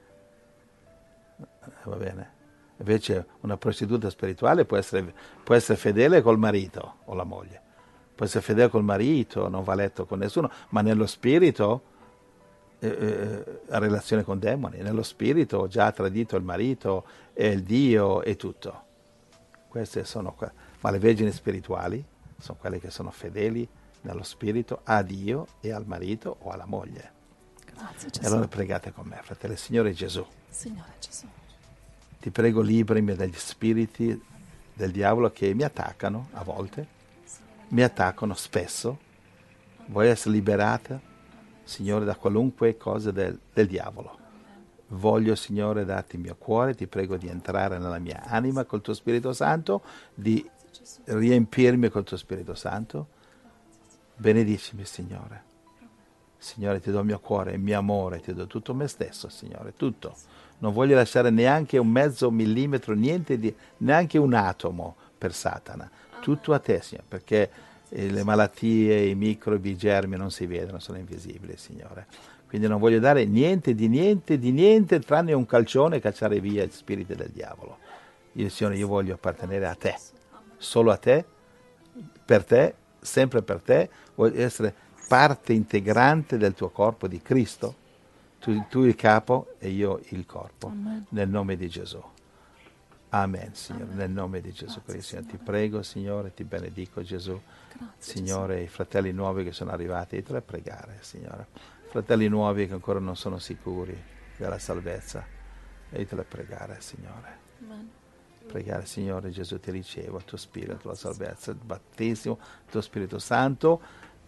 Va bene. Invece una prostituta spirituale può essere, può essere fedele col marito o la moglie, può essere fedele col marito, non va a letto con nessuno, ma nello spirito eh, eh, ha relazione con demoni, nello spirito già ha tradito il marito e il Dio e tutto. Queste sono que- ma le vergini spirituali sono quelle che sono fedeli nello spirito a Dio e al marito o alla moglie. Grazie, Gesù. E allora pregate con me, fratelli. Signore Gesù, Signore Gesù. ti prego, liberami dagli spiriti del diavolo che mi attaccano a volte, mi attaccano spesso. Voglio essere liberata, Signore, da qualunque cosa del, del diavolo. Voglio, Signore, darti il mio cuore, ti prego di entrare nella mia anima col tuo Spirito Santo, di riempirmi col tuo Spirito Santo. Benedicimi, Signore. Signore, ti do il mio cuore, il mio amore, ti do tutto me stesso, Signore, tutto. Non voglio lasciare neanche un mezzo millimetro, niente di, neanche un atomo per Satana. Tutto a te, Signore, perché eh, le malattie, i microbi, i germi non si vedono, sono invisibili, Signore. Quindi non voglio dare niente di niente di niente, tranne un calcione e cacciare via gli spiriti del diavolo. Io, Signore, io voglio appartenere a te, solo a te, per te, sempre per te, voglio essere parte integrante del tuo corpo di Cristo, tu, tu il capo e io il corpo. Amen. Nel nome di Gesù. Amen, Signore, Amen. Nel nome di Gesù Cristo. Signore. Ti prego, Signore, ti benedico, Gesù. Grazie, Signore, Gesù. I fratelli nuovi che sono arrivati, aiutali a pregare, Signore. Fratelli nuovi che ancora non sono sicuri della salvezza, aiutali a pregare, Signore. Amen. Pregare, Signore Gesù, ti ricevo il tuo Spirito, la salvezza, il battesimo, il tuo Spirito Santo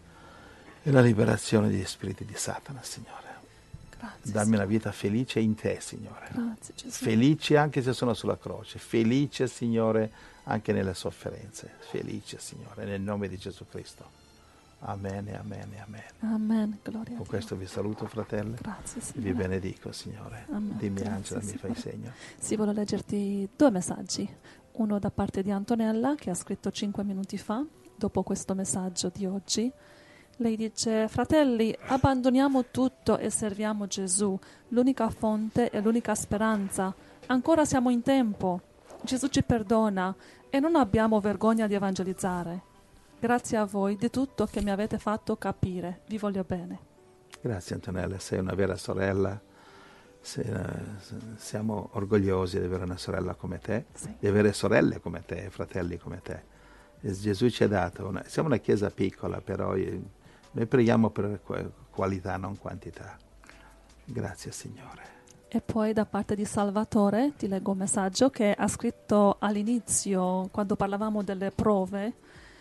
e la liberazione degli spiriti di Satana, Signore. Grazie, dammi una vita felice in te, Signore. Grazie, Gesù. Felice anche se sono sulla croce, felice, Signore, anche nelle sofferenze. Felice, Signore, nel nome di Gesù Cristo. Amen e amen e amen. Amen, gloria a Con Dio. questo vi saluto, fratelli. Grazie, Vi Signore. benedico, Signore. Amen. Dimmi, Grazie, Angela, mi fai Signore. segno. Sì, voglio leggerti due messaggi. Uno da parte di Antonella, che ha scritto cinque minuti fa, dopo questo messaggio di oggi. Lei dice: fratelli, abbandoniamo tutto e serviamo Gesù, l'unica fonte e l'unica speranza. Ancora siamo in tempo. Gesù ci perdona e non abbiamo vergogna di evangelizzare. Grazie a voi di tutto che mi avete fatto capire. Vi voglio bene. Grazie, Antonella, sei una vera sorella. Se- siamo orgogliosi di avere una sorella come te, Sì. di avere sorelle come te, fratelli come te. E Gesù ci ha dato, una, siamo una chiesa piccola, però io- noi preghiamo per que- qualità, non quantità. Grazie, Signore. E poi da parte di Salvatore ti leggo un messaggio che ha scritto all'inizio, quando parlavamo delle prove,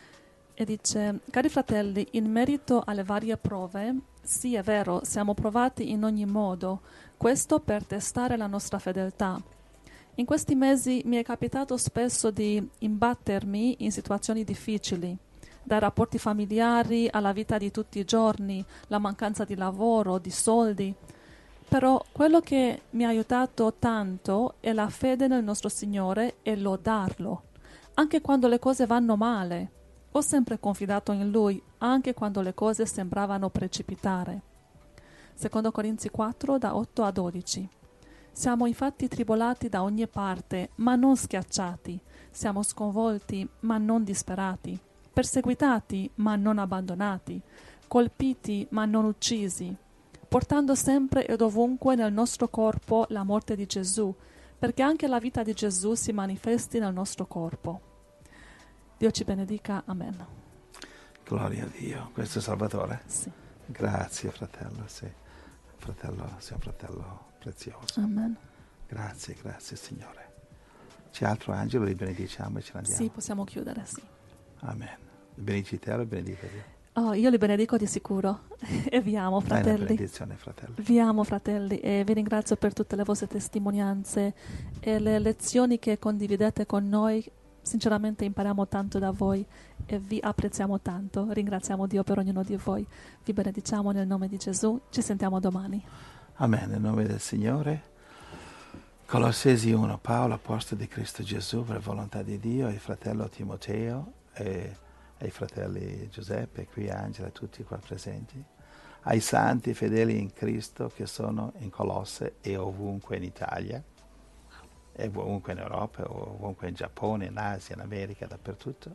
e dice: cari fratelli, in merito alle varie prove, sì è vero, siamo provati in ogni modo, questo per testare la nostra fedeltà. In questi mesi mi è capitato spesso di imbattermi in situazioni difficili, dai rapporti familiari alla vita di tutti i giorni, la mancanza di lavoro, di soldi. Però quello che mi ha aiutato tanto è la fede nel nostro Signore e lodarlo, anche quando le cose vanno male. Ho sempre confidato in Lui, anche quando le cose sembravano precipitare. Secondo Corinzi quattro, da otto a dodici. Siamo infatti tribolati da ogni parte, ma non schiacciati. Siamo sconvolti, ma non disperati. Perseguitati, ma non abbandonati. Colpiti, ma non uccisi. Portando sempre ed ovunque nel nostro corpo la morte di Gesù, perché anche la vita di Gesù si manifesti nel nostro corpo. Dio ci benedica. Amen. Gloria a Dio. Questo è Salvatore? Sì. Grazie, fratello. Sì. Fratello, sei un fratello prezioso. Amen. Grazie, grazie, Signore. C'è altro angelo, li benediciamo e ce ne andiamo. Sì, possiamo chiudere, sì. Amen. Benedici te o benedico Dio? Oh, io li benedico di sicuro. E vi amo, Dai una fratelli. benedizione, fratelli. Vi amo, fratelli, e vi ringrazio per tutte le vostre testimonianze e le lezioni che condividete con noi. Sinceramente impariamo tanto da voi e vi apprezziamo tanto. Ringraziamo Dio per ognuno di voi. Vi benediciamo nel nome di Gesù. Ci sentiamo domani. Amen. Nel nome del Signore. Colossesi uno. Paolo, apostolo di Cristo Gesù, per volontà di Dio, e il fratello Timoteo, e ai fratelli Giuseppe, qui Angela, tutti qua presenti, ai santi fedeli in Cristo che sono in Colosse e ovunque in Italia, e ovunque in Europa, ovunque in Giappone, in Asia, in America, dappertutto.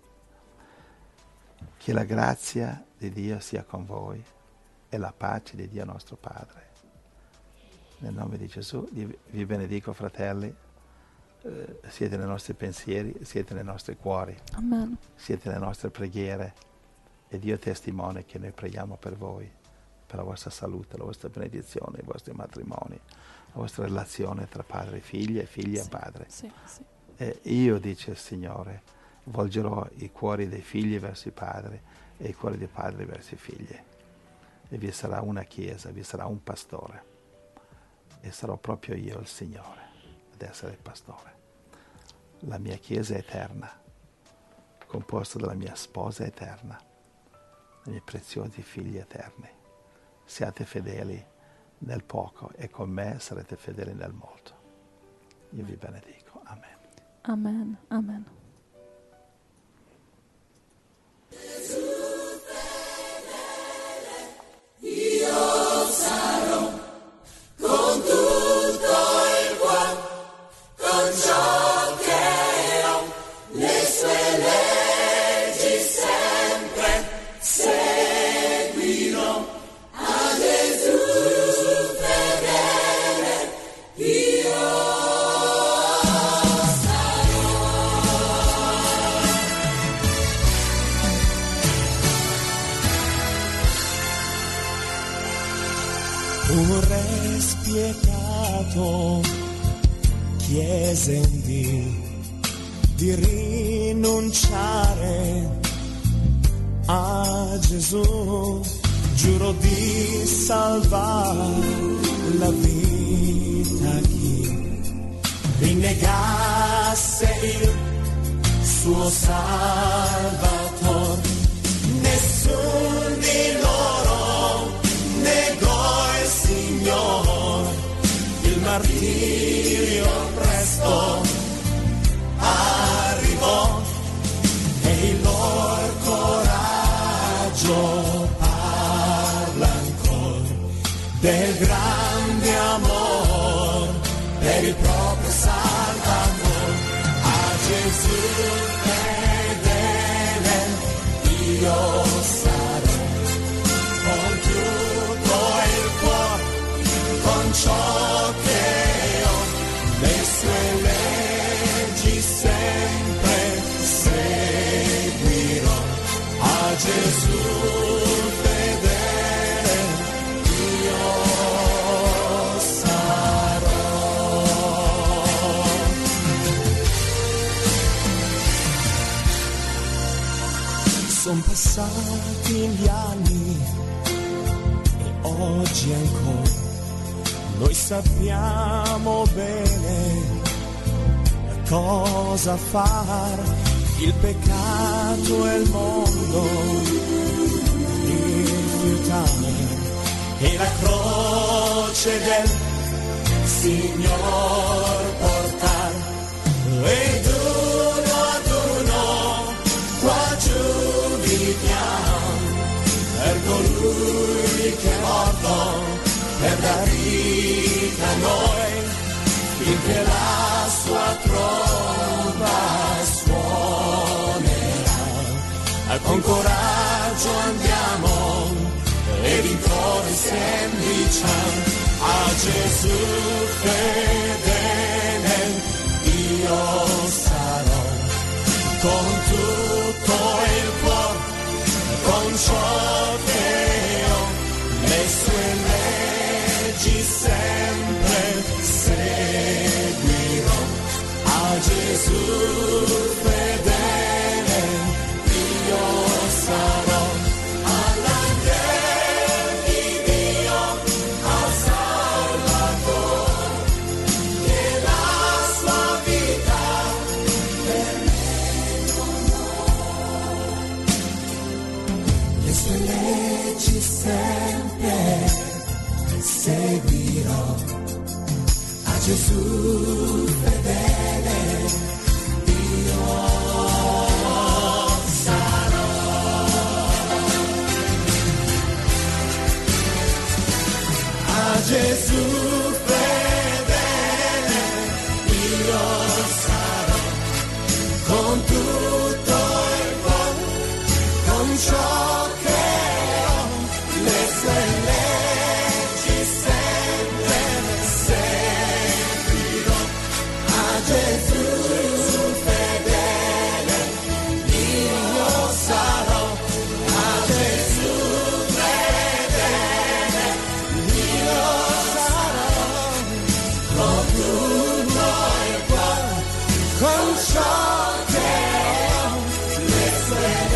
Che la grazia di Dio sia con voi e la pace di Dio nostro Padre. Nel nome di Gesù vi benedico, fratelli. Eh, siete nei nostri pensieri, siete nei nostri cuori, Amen. siete nelle nostre preghiere, e Dio è testimone che noi preghiamo per voi, per la vostra salute, la vostra benedizione, i vostri matrimoni, la vostra relazione tra padre e figlia e figlia Sì, e padre. Sì, sì. E io, dice il Signore, volgerò i cuori dei figli verso i padri e i cuori dei padri verso i figli. E vi sarà una chiesa, vi sarà un pastore. E sarò proprio io il Signore ad essere il pastore. La mia chiesa è eterna, composta dalla mia sposa eterna, dai miei preziosi figli eterni. Siate fedeli nel poco e con me sarete fedeli nel molto. Io vi benedico. Amen. Amen. Amen. Io sarò con tutto il cuore, con ciò che ho, le sue leggi sempre seguirò. A Gesù fedele io un re spietato chiese in Dio di rinunciare a Gesù, giuro di salvare la vita a chi rinnegasse il suo Salvatore. Nessun martirio presto arrivò e il loro coraggio parla ancora del grande amor per il proprio Salvatore. A Gesù fedele io sarò, con tutto il cuore, con ciò che ho, le sue leggi sempre seguirò. A Gesù fedele io sarò. Son passati gli anni e oggi ancora noi sappiamo bene cosa far. Il peccato e il mondo rifiutare e la croce del Signor portar, ed uno ad uno qua giudichiamo per colui che è morto per dar vita a noi, finché la sua tromba suonerà. Con coraggio andiamo e vincoli insieme diciamo: a Gesù fedele io sarò, con tutto il cuore, con ciò che ho, le sue leggi sempre seguirò. A Gesù fedele io sarò, all'angelo di Dio, al Salvatore, che la sua vita per me donò. Le sue leggi sempre seguirò. A Gesù fedele io sarò. A Gesù fedele io sarò, con tutto il cuore, con ciò che ho, le sue leggi sempre seguirò. A Gesù fedele io sarò, a Gesù fedele io sarò, con tutto il cuore, con ciò che ho, le sue